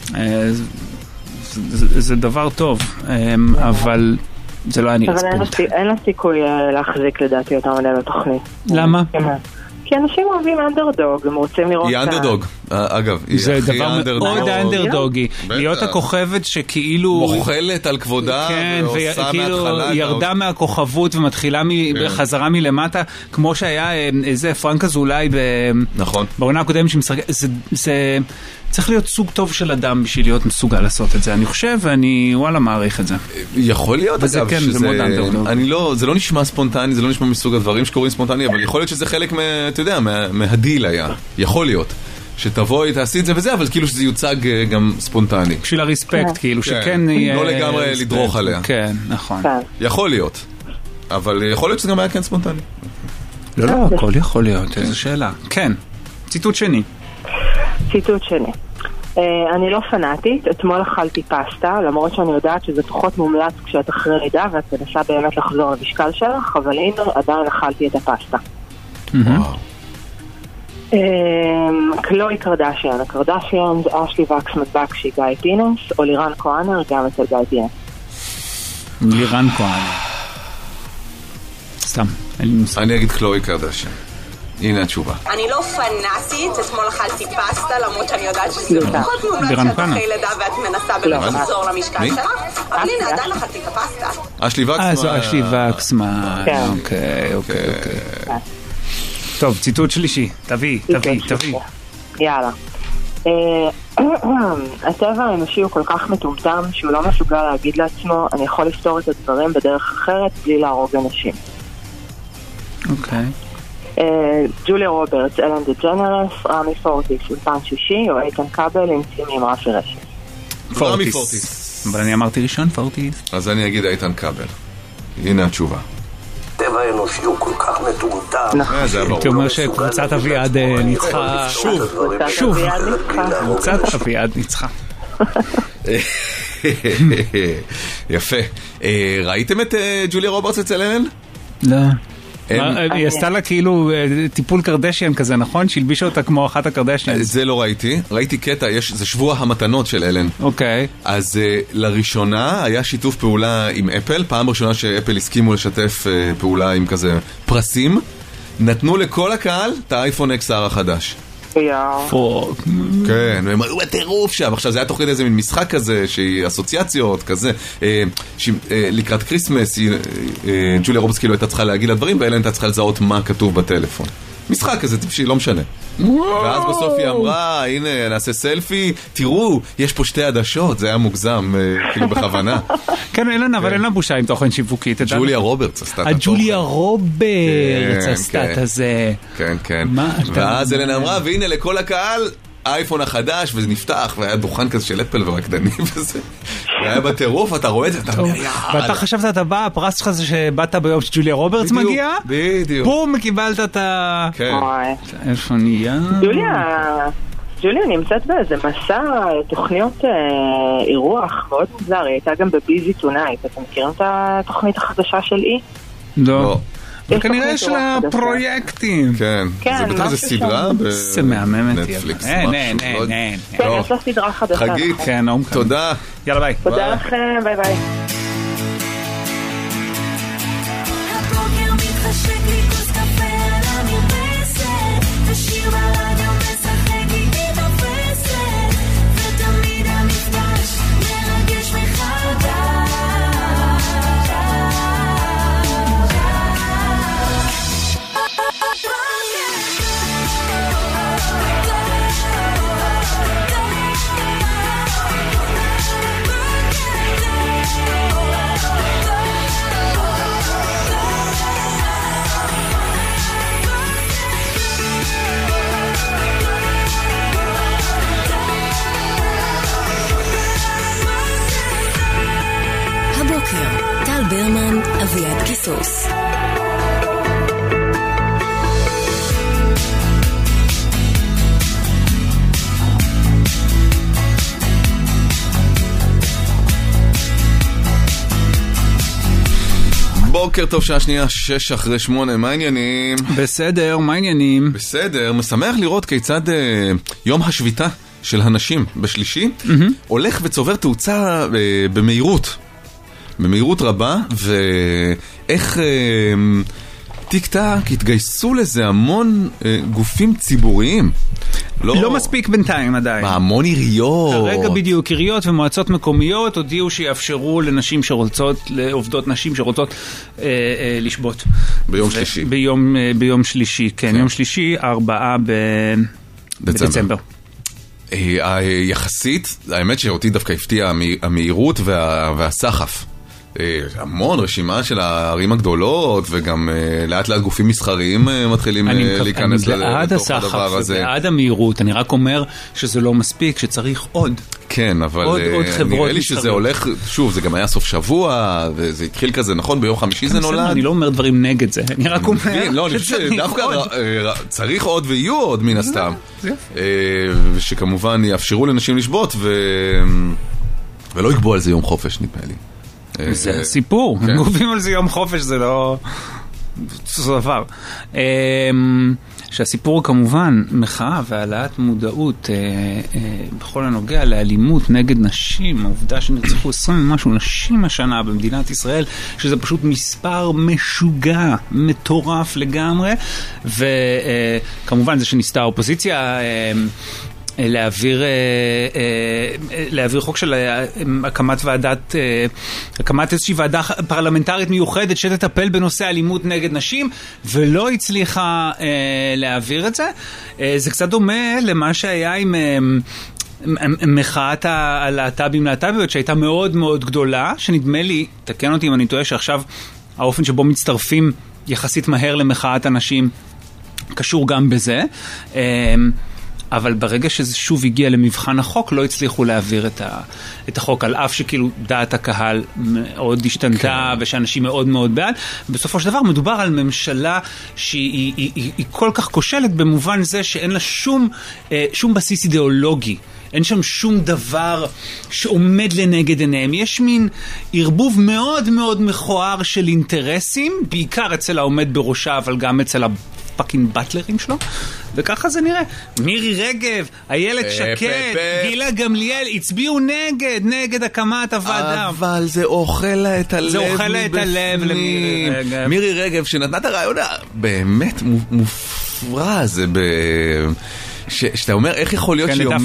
זה דבר טוב, אבל זה לא היה נראה ספורט. אין לה סיכוי להחזיק לדעתי אותם עליהם לתוכנית. למה? כי אנשים אוהבים אנדרדוג, הם רוצים לראות... היא אנדרדוג, אגב. זה דבר מאוד אנדרדוגי. להיות הכוכבת שכאילו... מוכלת על כבודה ועושה מההתחלה. ירדה מהכוכבות ומתחילה בחזרה מלמטה, כמו שהיה איזה פרנק אזולאי בעונה הקודמת שמשחק... זה... צריך להיות סוג טוב של אדם בשביל להיות מסוגל לעשות את זה, אני חושב, ואני וואלה מעריך את זה. יכול להיות, אגב, כן, שזה... זה לא נשמע ספונטני, זה לא נשמע מסוג הדברים שקוראים ספונטני, אבל יכול להיות שזה חלק, אתה יודע, מהדיל היה. יכול להיות. שתבואי, תעשי את זה וזה, אבל כאילו שזה יוצג גם ספונטני. בשביל הרספקט, כאילו, שכן... לא לגמרי לדרוך עליה. כן, נכון. יכול להיות. אבל יכול להיות שזה גם היה כן ספונטני. לא, הכל יכול להיות, איזו שאלה. כן, ציטוט שני. ציטוט שני. אני לא פנאטית, אתמול אכלתי פסטה, למרות שאני יודעת שזה פחות מומלץ כשאת אחרי לידה ואת מנסה באמת לחזור למשקל שלך, אבל הנה עדיין אכלתי את הפסטה. קלוי קרדשיאן, הקרדשיאן זה אשלי וקסמן בקשי, גיא פינס, או לירן כהנר, גם אצל גיא פינס. לירן כהנר. סתם, אני אגיד קלוי קרדשיאן. הנה התשובה. אני לא פנאטית, אתמול אכלתי פסטה, למרות שאני יודעת שזה פחות מומלץ שאת אחרי לידה ואת מנסה באמת לחזור למשקל שלך, אבל הנה, עדיין אכלתי את הפסטה. אשלי וקסמן. זו אשלי וקסמן. אוקיי. טוב, ציטוט שלישי. תביא. יאללה. הטבע האנושי הוא כל כך מטומטם שהוא לא מסוגל להגיד לעצמו אני יכול לפתור את הדברים בדרך אחרת בלי להרוג אנשים. אוקיי. ג'וליה רוברטס, אלן דה-ג'נרס, רמי פורטיס, אולפן שישי, או איתן כבל עם צימי עם רפי רשת. פורטיס. אבל אני אמרתי ראשון, פורטיס. אז אני אגיד איתן כבל. הנה התשובה. טבע האנושי הוא כל כך מטומטם. אתה אומר שקבוצת אביעד ניצחה. שוב. קבוצת אביעד ניצחה. יפה. ראיתם את ג'וליה רוברטס אצל אלן? לא. היא עשתה לה כאילו טיפול קרדשיאן כזה, נכון? שהלבישה אותה כמו אחת הקרדשיאן. זה לא ראיתי. ראיתי קטע, זה שבוע המתנות של אלן. אוקיי. אז לראשונה היה שיתוף פעולה עם אפל, פעם ראשונה שאפל הסכימו לשתף פעולה עם כזה פרסים. נתנו לכל הקהל את האייפון XR החדש. כן, והם היו בטירוף שם. עכשיו זה היה תוך כדי איזה מין משחק כזה שהיא אסוציאציות כזה לקראת קריסמס ג'וליה רוברטס כאילו הייתה צריכה להגיד לדברים ואלן הייתה צריכה לזהות מה כתוב בטלפון. משחק כזה טיפשי, לא משנה. ואז בסוף היא אמרה, הנה נעשה סלפי, תראו, יש פה שתי עדשות. זה היה מוגזם, כאילו בכוונה. כן, אלן, אבל אין לה בושה עם תוכן שיווקית. ג'וליה רוברטס עשתה את התוכן. ג'וליה רוברטס עשתה את הזה. כן. ואז אלן אמרה, והנה לכל הקהל האייפון החדש, וזה נפתח, והיה דוכן כזה של אפל ורקדנים וזה. והיה בטירוף, אתה רואה את זה, אתה אומר, ואתה חשבת, אתה בא, הפרס שלך זה שבאת ביום שג'וליה רוברטס מגיעה? בדיוק. בום, קיבלת את ה... כן. איפה נהיה? ג'וליה נמצאת באיזה מסע תוכניות אירוח מאוד מוזר, היא הייתה גם בביזי טונייט, אתם מכירים את התוכנית החדשה של אי? לא. וכנראה יש לה פרויקטים. כן, זה בטח איזה סדרה זה מהממת. נטפליקס. כן, יש לה סדרה חדשה. חגית, תודה. יאללה ביי. תודה לכם, ביי ביי. הבוקר מתחשק לי כוס קפה על המרפסת ושיר ברדיו משחק איתי תופסת ותמיד המפגש מרגש מחדש טל ברמן, אביעד קיסוס. בוקר טוב, שעה שנייה, 6:06, מה העניינים? בסדר, מה העניינים? בסדר, משמח לראות כיצד יום השביתה של הנשים בשלישי הולך וצובר תאוצה במהירות רבה, ואיך טיק-טק התגייסו לזה המון גופים ציבוריים. לא מספיק בינתיים עדיין. המון עיריות. כרגע בדיוק, עיריות ומועצות מקומיות הודיעו שיאפשרו לנשים שרוצות, לעובדות נשים שרוצות לשבות. ביום שלישי. ביום שלישי, כן. יום שלישי, 4 בדצמבר. יחסית, האמת שאותי דווקא הפתיע המהירות והסחף. המון רשימה של הערים הגדולות, וגם לאט לאט גופים מסחריים מתחילים להיכנס לתוך הדבר הזה. אני בעד המהירות, אני רק אומר שזה לא מספיק, שצריך עוד. כן, אבל נראה לי שזה הולך, שוב, זה גם היה סוף שבוע, וזה התחיל כזה, נכון? ביום חמישי זה נולד. אני לא אומר דברים נגד זה, אני רק אומר... לא, אני חושב שדווקא צריך עוד ויהיו עוד מן הסתם. ושכמובן יאפשרו לנשים לשבות, ולא יקבעו על זה יום חופש, נדמה לי. זה סיפור, הם גובים על זה יום חופש, זה לא... זה דבר. שהסיפור כמובן מחאה והעלאת מודעות בכל הנוגע לאלימות נגד נשים, העובדה שנרצחו 20 ומשהו נשים השנה במדינת ישראל, שזה פשוט מספר משוגע, מטורף לגמרי, וכמובן זה שניסתה האופוזיציה להעביר חוק של הקמת איזושהי ועדה פרלמנטרית מיוחדת שתטפל בנושא אלימות נגד נשים, ולא הצליחה להעביר את זה. זה קצת דומה למה שהיה עם מחאת הלהט"בים להט"ביות, שהייתה מאוד מאוד גדולה, שנדמה לי, תקן אותי אם אני טועה, שעכשיו האופן שבו מצטרפים יחסית מהר למחאת הנשים קשור גם בזה. אבל ברגע שזה שוב הגיע למבחן החוק, לא הצליחו להעביר את החוק, על אף שכאילו דעת הקהל מאוד השתנתה, ושאנשים מאוד מאוד בעד. בסופו של דבר מדובר על ממשלה שהיא כל כך כושלת, במובן זה שאין לה שום בסיס אידיאולוגי. אין שם שום דבר שעומד לנגד עיניהם. יש מין ערבוב מאוד מאוד מכוער של אינטרסים, בעיקר אצל העומד בראשה, אבל גם אצל הפאקינג בטלרים שלו, וככה זה נראה. מירי רגב, איילת שקד, גילה גמליאל, הצביעו נגד הקמת הוועדה. אבל זה אוכל את הלב. זה אוכל את הלב למירי רגב. מירי רגב, שנתנה את הרעיון באמת מופרע, זה שאתה אומר, איך יכול להיות שהיא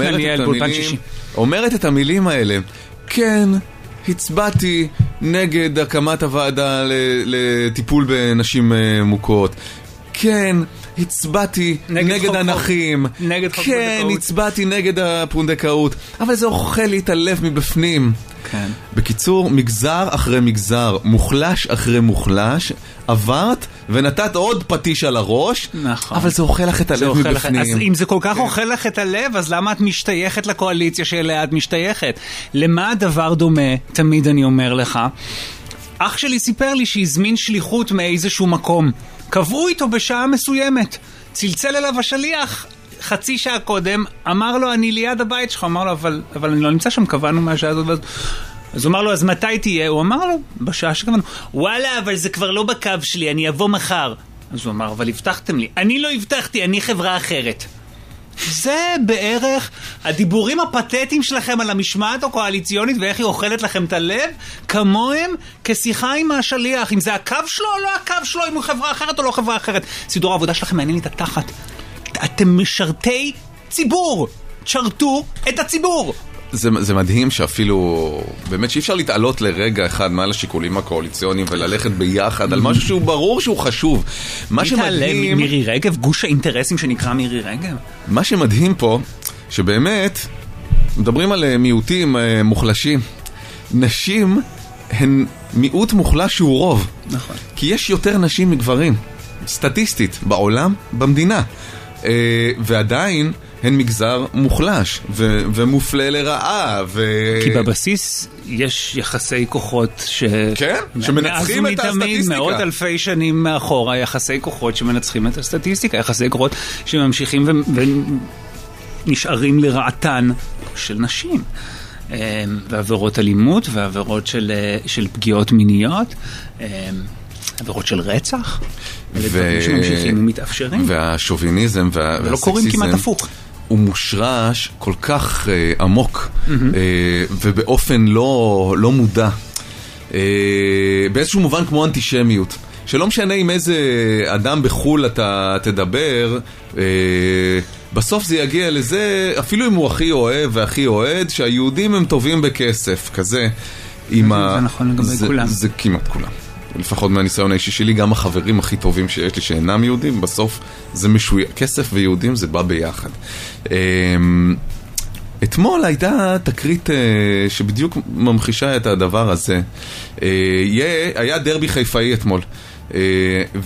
אומרת את המילים האלה? כן, הצבעתי נגד הקמת הוועדה לטיפול בנשים מוכות. כן, הצבעתי נגד הנכים. כן, הצבעתי נגד הפונדקאות. אבל זה אוכל לי את הלב מבפנים. כן. בקיצור, מגזר אחרי מגזר, מוחלש אחרי מוחלש, עברת ונתת עוד פטיש על הראש, נכון. אבל זה אוכל לך את הלב מבפנים. אז אם זה כל כך אוכל לך את הלב, אז למה את משתייכת לקואליציה שאליה את משתייכת? למה הדבר דומה? תמיד אני אומר לך. אח שלי סיפר לי שהזמין שליחות מאיזשהו מקום. קבעו איתו בשעה מסוימת. צלצל אליו השליח חצי שעה קודם, אמר לו, אני ליד הבית שלך. אמר לו, אבל אני לא נמצא שם, קבענו מהשעה הזאת. אז הוא אמר לו, אז מתי תהיה? הוא אמר לו, בשעה שקבענו. וואלה, אבל זה כבר לא בקו שלי, אני אבוא מחר. אז הוא אמר, אבל הבטחתם לי. אני לא הבטחתי, אני חברה אחרת. זה בערך הדיבורים הפתטיים שלכם על המשמעת הקואליציונית ואיך היא אוכלת לכם את הלב, כמוהם כשיחה עם השליח, אם זה הקו שלו או לא הקו שלו, אם הוא חברה אחרת או לא חברה אחרת. סידור העבודה שלכם מעניין לי את התחת. אתם משרתי ציבור, תשרתו את הציבור. זה מדהים שאפילו, באמת שאי אפשר להתעלות לרגע אחד מעל השיקולים הקואליציוניים וללכת ביחד על משהו שהוא ברור שהוא חשוב. מה שמדהים... מירי רגב, גוש האינטרסים שנקרא מירי רגב. מה שמדהים פה, שבאמת מדברים על מיעוטים מוחלשים. נשים הן מיעוט מוחלש שהוא רוב. נכון. כי יש יותר נשים מגברים, סטטיסטית, בעולם, במדינה. ועדיין הן מגזר מוחלש ומופלה לרעה כי בבסיס יש יחסי כוחות כן, שמנצחים את הסטטיסטיקה. מאות אלפי שנים מאחורה יחסי כוחות שמנצחים את הסטטיסטיקה, יחסי כוחות שממשיכים ונשארים לרעתן של נשים, ועבירות אלימות ועבירות של פגיעות מיניות, עבירות של רצח, אלה שממשיכים ומתאפשרים, והשוביניזם ולא קוראים כמעט הפוך. הוא מושרש כל כך עמוק ובאופן לא מודע, באיזשהו מובן כמו אנטישמיות, שלא משנה עם איזה אדם בחול אתה תדבר, בסוף זה יגיע לזה, אפילו אם הוא הכי אוהב והכי אוהד, שהיהודים הם טובים בכסף כזה. זה נכון לגבי כולם, זה כמעט כולם, לפחות מהניסיון האישי שלי. גם החברים הכי טובים שיש לי שאינם יהודים, בסוף זה משויה, כסף ויהודים זה בא ביחד. אתמול הייתה תקרית שבדיוק ממחישה את הדבר הזה. היה דרבי חיפאי אתמול,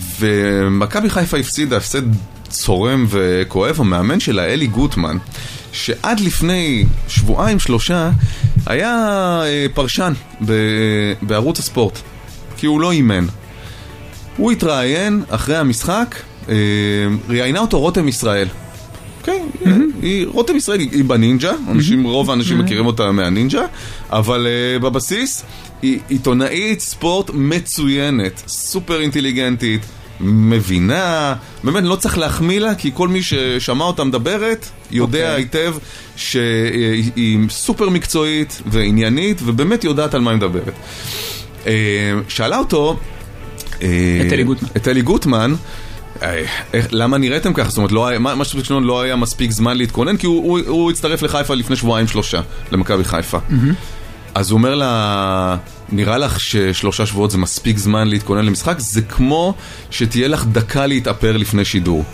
ומכבי חיפה הפסידה הפסד צורם וכואב. המאמן שלה, אלי גוטמן, שעד לפני שבועיים שלושה היה פרשן בערוץ הספורט, כי הוא לא אימן. הוא התראיין אחרי המשחק, ראיינה אותו רותם ישראל. כן, רותם ישראל היא בנינג'ה, רוב האנשים מכירים אותה מהנינג'ה, אבל בבסיס היא עיתונאית ספורט מצוינת, סופר אינטליגנטית, מבינה, באמת לא צריך להחמיא לה, כי כל מי ששמע אותה מדברת יודע היטב שהיא סופר מקצועית ועניינית, ובאמת יודעת על מה היא מדברת. שאלה אותו את אלי גוטמן, למה נראיתם ככה? זאת אומרת, מה שבקשנון לא היה מספיק זמן להתכונן, כי הוא הצטרף לחיפה לפני שבועיים שלושה, למכבי חיפה. אז הוא אומר לה, נראה לך ש3 שבועות זה מספיק זמן להתכונן למשחק? זה כמו שתהיה לך דקה להתאפר לפני שידור.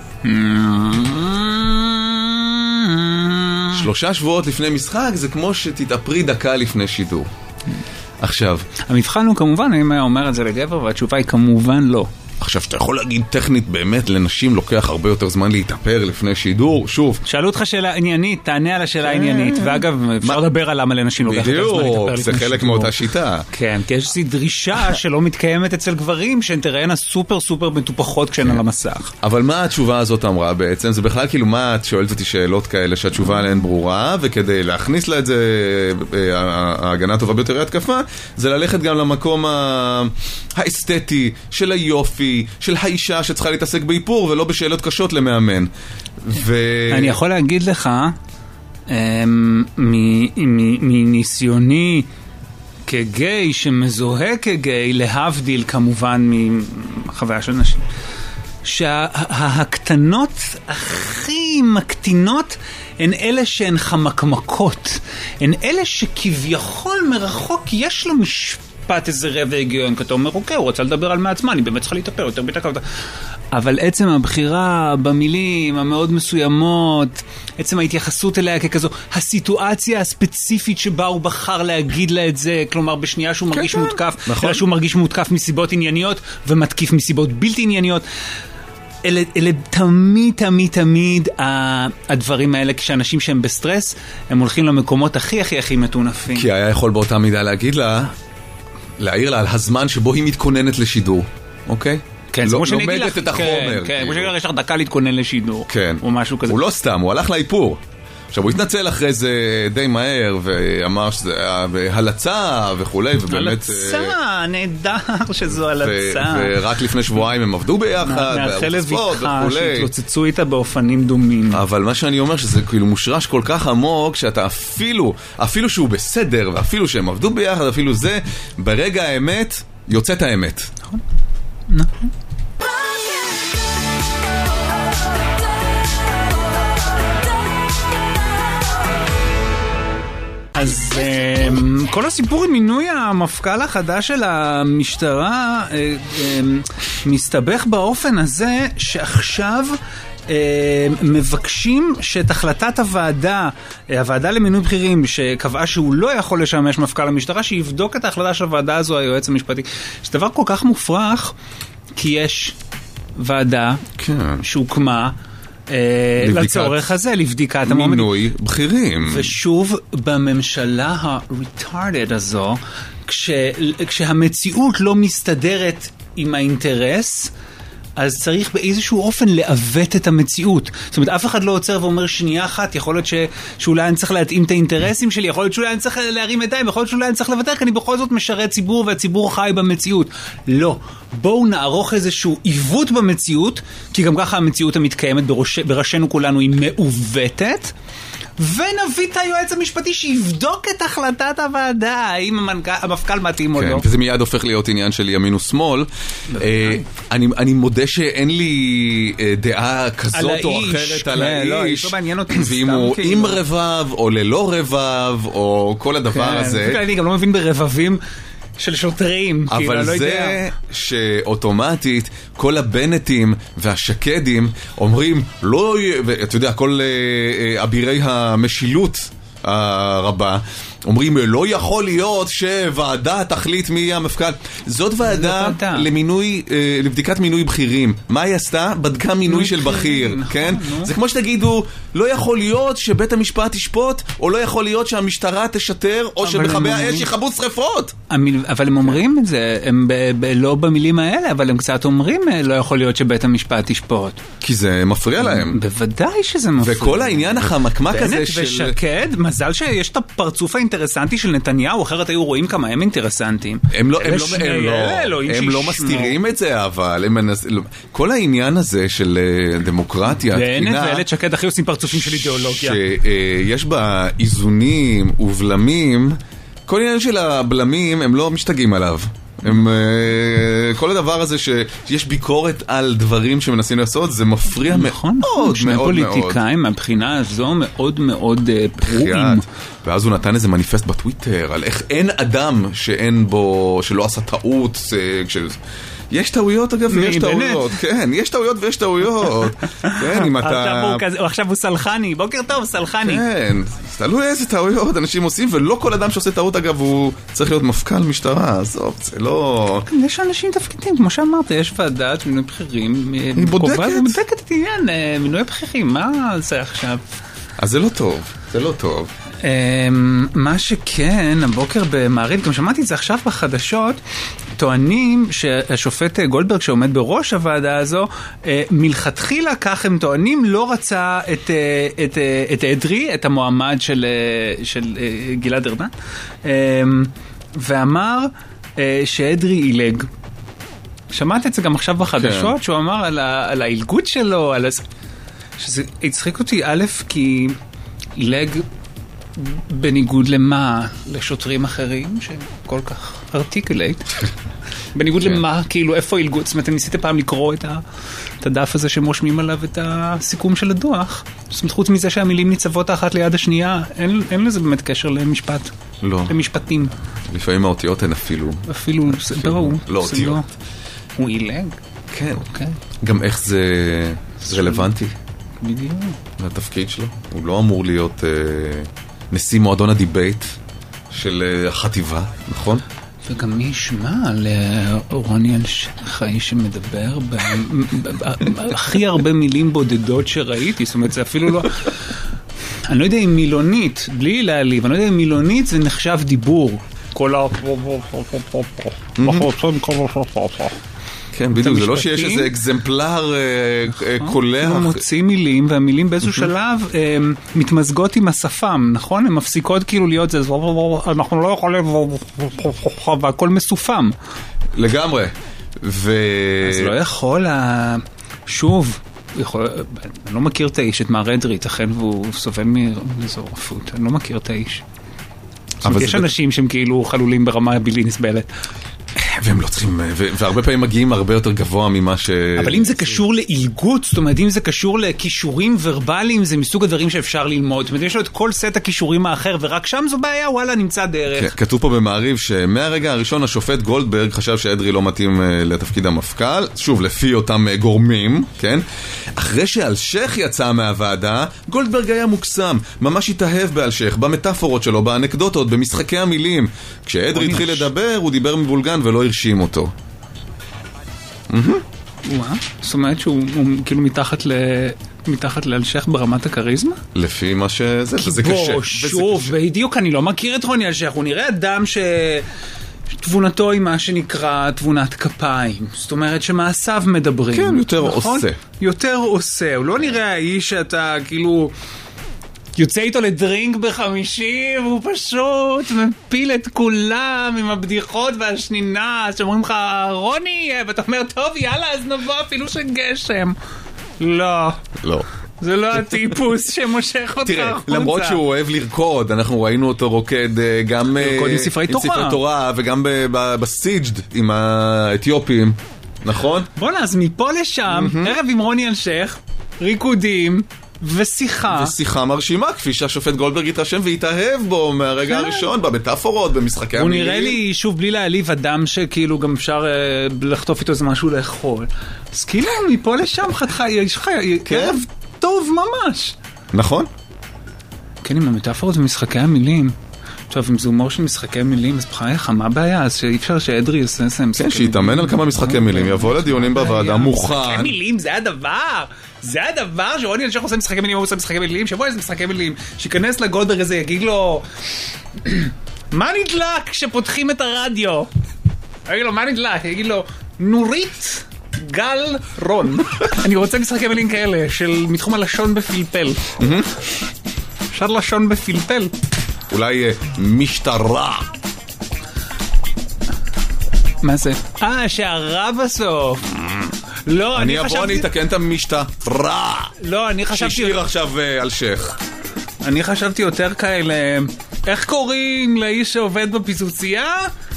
3 שבועות לפני משחק זה כמו שתתאפרי דקה לפני שידור. עכשיו, המבחן הוא כמובן, אם היה אומר את זה לגבר, והתשובה היא כמובן לא. עכשיו, שאתה יכול להגיד טכנית, באמת לנשים לוקח הרבה יותר זמן להתאפר לפני שידור, שוב. שאלו אותך שאלה עניינית, תענה על השאלה העניינית, ואגב, אפשר לדבר על למה לנשים לוקח יותר זמן להתאפר לפני שידור. זה חלק מאותה שיטה. כן, כי יש איזושהי דרישה שלא מתקיימת אצל גברים, שהן תראינה סופר סופר מטופחות כשהן על המסך. אבל מה התשובה הזאת אמרה בעצם? זה בכלל כאילו, מה את שואלת אותי שאלות כאלה שהתשובה עליהן ברורה, וכדי להכניס לה את זה, ההגנה הטובה ביותר התקפה, זה ללכת גם למקום האסתטי של היופי, של האישה שצריכה להתעסק באיפור ולא בשאלות קשות למאמן. אני יכול להגיד לך מניסיוני כגיי שמזוהה כגיי, להבדיל כמובן מחוויה של נשים, שהקטנות הכי מקטינות הן אלה שהן חמקמקות, הן אלה שכביכול מרחוק יש לו משפט איזה רבע הגיון, כי אתה אומר, אוקיי, הוא רוצה לדבר על מעצמה, אני באמת צריכה להתאפר יותר בדקה. אבל עצם הבחירה במילים המאוד מסוימות, עצם ההתייחסות אליה ככזו, הסיטואציה הספציפית שבה הוא בחר להגיד לה את זה, כלומר בשנייה שהוא מרגיש מותקף, אלא שהוא מרגיש מותקף מסיבות ענייניות ומתקיף מסיבות בלתי ענייניות. אלה תמיד הדברים האלה, כשאנשים שהם בסטרס, הם הולכים למקומות הכי מטונפים. כי היה יכול באותה מידה להעיר לה על הזמן שבו היא מתכוננת לשידור, אוקיי? כן, לא לומדת את החומר. כן, כמו שגר יש לך דקה להתכונן לשידור. כן. או משהו כזה. הוא לא סתם, הוא הלך לאיפור. עכשיו, הוא התנצל אחרי זה די מהר, ואמר שזה היה הלצה וכולי, ובאמת... הלצה, נהדר שזו הלצה. ורק לפני שבועיים הם עבדו ביחד, מאחל לביתך שהתלוצצו איתה באופנים דומים. אבל מה שאני אומר שזה כאילו מושרש כל כך עמוק, שאתה אפילו שהוא בסדר, ואפילו שהם עבדו ביחד, אפילו זה, ברגע האמת, יוצאת האמת. נכון. אז כל הסיפור עם מינוי המפכ"ל החדש של המשטרה מסתבך באופן הזה שעכשיו מבקשים שאת החלטת הוועדה למינוי בכירים שקבעה שהוא לא יכול לשמש מפכ"ל המשטרה, שיבדוק את ההחלטה של הוועדה הזו היועץ המשפטי. זה דבר כל כך מופרך, כי יש ועדה שהוקמה לצורך הזה, לבדיקת מינוי בכירים. ושוב, בממשלה ה-retarded הזו, כשהמציאות לא מסתדרת עם האינטרס, אז צריך באיזשהו אופן לעוות את המציאות. זאת אומרת, אף אחד לא עוצר ואומר שנייה אחת, יכול להיות שאולי אני צריך להתאים את האינטרסים שלי, יכול להיות שאולי אני צריך להרים ידיים, יכול להיות שאולי אני צריך לוותר, כי אני בכל זאת משרת ציבור, והציבור חי במציאות. לא. בואו נערוך איזשהו עיוות במציאות, כי גם ככה המציאות המתקיימת בראשנו כולנו היא מעוותת, ונביא את היועץ המשפטי שיבדוק את החלטת הוועדה, האם המפכ"ל מתאים או לא. וזה מיד הופך להיות עניין של ימין ושמאל. אני מודה שאין לי דעה כזאת או אחרת על האיש, ואם הוא עם רבב או ללא רבב, או כל הדבר הזה. אני גם לא מבין ברבבים של שוטרים. אבל זה שאוטומטית כל הבנטים והשקדים אומרים לא, ואתה יודע, כל אבירי המשילות הרבה אומרים, לא יכול להיות שוועדה תחליט מי יהיה המפכ"ל. זאת ועדה לבדיקת מינוי בכירים. מה היא עשתה? בדקה מינוי של בכיר, כן? זה כמו שתגידו, לא יכול להיות שבית המשפט ישפוט, או לא יכול להיות שהמשטרה תשטר, או שבחבי האש יכבו שריפות. אבל הם אומרים את זה, הם לא במילים האלה, אבל הם קצת אומרים, לא יכול להיות שבית המשפט ישפוט. כי זה מפריע להם. בוודאי שזה מפריע. וכל העניין החמקמק הזה של... בנט ושקד, מזל שיש את הפרצוף האינטרסנטי של נתניהו, אחרת היו רואים כמה הם אינטרסנטים. הם לא מסתירים את זה, אבל כל העניין הזה של דמוקרטיה, בנט ואילת שקד הכי עושים פרצופים של אידיאולוגיה. שיש בה איזונים ובלמים, כל העניין של הבלמים הם לא משתגעים עליו. כל הדבר הזה שיש ביקורת על דברים שמנסים לעשות, זה מפריע מאוד מאוד. שני פוליטיקאים מהבחינה הזו מאוד מאוד פרועים. ואז הוא נתן איזה מניפסט בטוויטר על איך אין אדם שאין בו, שלא עשה טעות. יש טעויות אגב ויש טעויות. כן, יש טעויות ויש טעויות. כן, אם אתה... עכשיו הוא סלחני, בוקר טוב, סלחני. כן, תלוי איזה טעויות אנשים עושים, ולא כל אדם שעושה טעות אגב הוא צריך להיות מפכ"ל משטרה, עזוב, זה לא... יש אנשים תפקידים, כמו שאמרת, יש ועדת מינוי בכירים. היא בודקת. היא בודקת את עניין, מינוי בכירים, מה זה עכשיו? אז זה לא טוב, זה לא טוב. מה שכן, הבוקר במעריב, גם שמעתי את זה עכשיו בחדשות, טוענים שהשופט גולדברג שעומד בראש הוועדה הזו, מלכתחילה כך הם טוענים, לא רצה את אדרי, את המועמד של גלעד ארדן, ואמר שאדרי אילג. שמעת את זה גם עכשיו בחדשות, שהוא אמר על ההילגות שלו, שזה הצחיק אותי א', כי אילג בניגוד למה? לשוטרים אחרים שהם כל כך ארטיקולייט. בניגוד למה? כאילו איפה הילגות? זאת אומרת, אני ניסיתי פעם לקרוא את הדף הזה שמושמים עליו את הסיכום של הדוח. זאת אומרת, חוץ מזה שהמילים ניצבות האחת ליד השנייה, אין לזה באמת קשר למשפט. לא. למשפטים. לפעמים האותיות הן אפילו. לא אותיות. הוא אילג? כן. גם איך זה רלוונטי. בדיוק. לתפקיד שלו. הוא לא אמור להיות נשיא מועדון הדיבייט של החטיבה, נכון? וגם מי ישמע על רוני אלשיך, האיש שמדבר הכי הרבה מילים בודדות שראיתי, זאת אומרת זה אפילו לא... אני לא יודע אם מילונית, בלי להעליב, אני לא יודע אם מילונית זה נחשב דיבור. כל ה... כן, בדיוק, זה לא שיש איזה אקזמפלר קולח. הם מוצאים מילים, והמילים באיזשהו שלב מתמזגות עם השפם, נכון? הן מפסיקות כאילו להיות זה, אנחנו לא יכולים, והכל מסופם. לגמרי. אז לא יכול, שוב, אני לא מכיר את האיש, את מר אדרי, ייתכן והוא סובל מאזור רפות, אני לא מכיר את האיש. יש אנשים שהם כאילו חלולים ברמה בלתי נסבלת. והם לא צריכים, והרבה פעמים מגיעים הרבה יותר גבוה ממה ש... אבל אם זה קשור לאילגות, זאת אומרת, אם זה קשור לכישורים ורבליים, זה מסוג הדברים שאפשר ללמוד. זאת אומרת, יש לו את כל סט הכישורים האחר, ורק שם זו בעיה, וואלה, נמצא דרך. כתוב פה במעריב שמהרגע הראשון השופט גולדברג חשב שאדרי לא מתאים לתפקיד המפכ"ל, שוב, לפי אותם גורמים, כן? אחרי שאלשיך יצא מהוועדה, גולדברג היה מוקסם, ממש התאהב באלשיך, במטאפורות שלו, באנקדוטות, במשחקי המילים. כשאדרי התחיל לדבר, הוא דיבר מבולגן ולא הרשים אותו. זאת אומרת שהוא כאילו מתחת לאלשיך ברמת הקריזמה? לפי מה שזה, וזה קשה. שוב, בדיוק אני לא מכיר את רוני אלשיך, הוא נראה אדם שתבונתו היא מה שנקרא תבונת כפיים. זאת אומרת שמעשיו מדברים. כן, יותר עושה. יותר עושה, הוא לא נראה האיש שאתה כאילו... יוצא איתו לדרינק בחמישי, והוא פשוט מפיל את כולם עם הבדיחות והשנינה, שאומרים לך, רוני, ואתה אומר, טוב, יאללה, אז נבוא אפילו של גשם. לא. לא. זה לא הטיפוס שמושך אותך. תראה, למרות שהוא אוהב לרקוד, אנחנו ראינו אותו רוקד גם עם ספרי תורה, וגם בסיג'ד עם האתיופים, נכון? בוא'נה, אז מפה לשם, ערב עם רוני אלשיך, ריקודים, ושיחה מרשימה, כפי שהשופט גולדברג התרשם והתאהב בו מהרגע הראשון, במטאפורות, במשחקי המילים. הוא נראה לי, שוב, בלי להעליב אדם שכאילו גם אפשר לחטוף איתו איזה משהו לאכול. אז כאילו, מפה לשם יש לך ערב טוב ממש. נכון. כן, עם המטאפורות ומשחקי המילים. טוב, אם זה הומור של משחקי מילים, אז בחייך, מה הבעיה? אז שאי אפשר שאדרי יעשה משחקי מילים. כן, שיתאמן על כמה משחקי מילים, יבוא לדיונים בוועדה, מוכן. משחקי מילים, זה הדבר! זה הדבר שרוני אלשיך עושה משחקי מילים, הוא עושה משחקי מילים, שבוא איזה משחקי מילים, שיכנס לגולדברג הזה, יגיד לו, מה נדלק כשפותחים את הרדיו? יגיד לו, מה נדלק? יגיד לו, נורית גל רון. אני רוצה משחקי מילים כאלה, של מתחום הלשון בפלפל. אפשר לשון בפלפל. אולי משטרה. מה זה? שהרע בסוף. לא, אני אבוא, אני אתקן את המשטרה. לא, אני חשבתי... ששיר עכשיו אלשיך. אני חשבתי יותר כאלה... איך קוראים לאיש שעובד בפיצוצייה?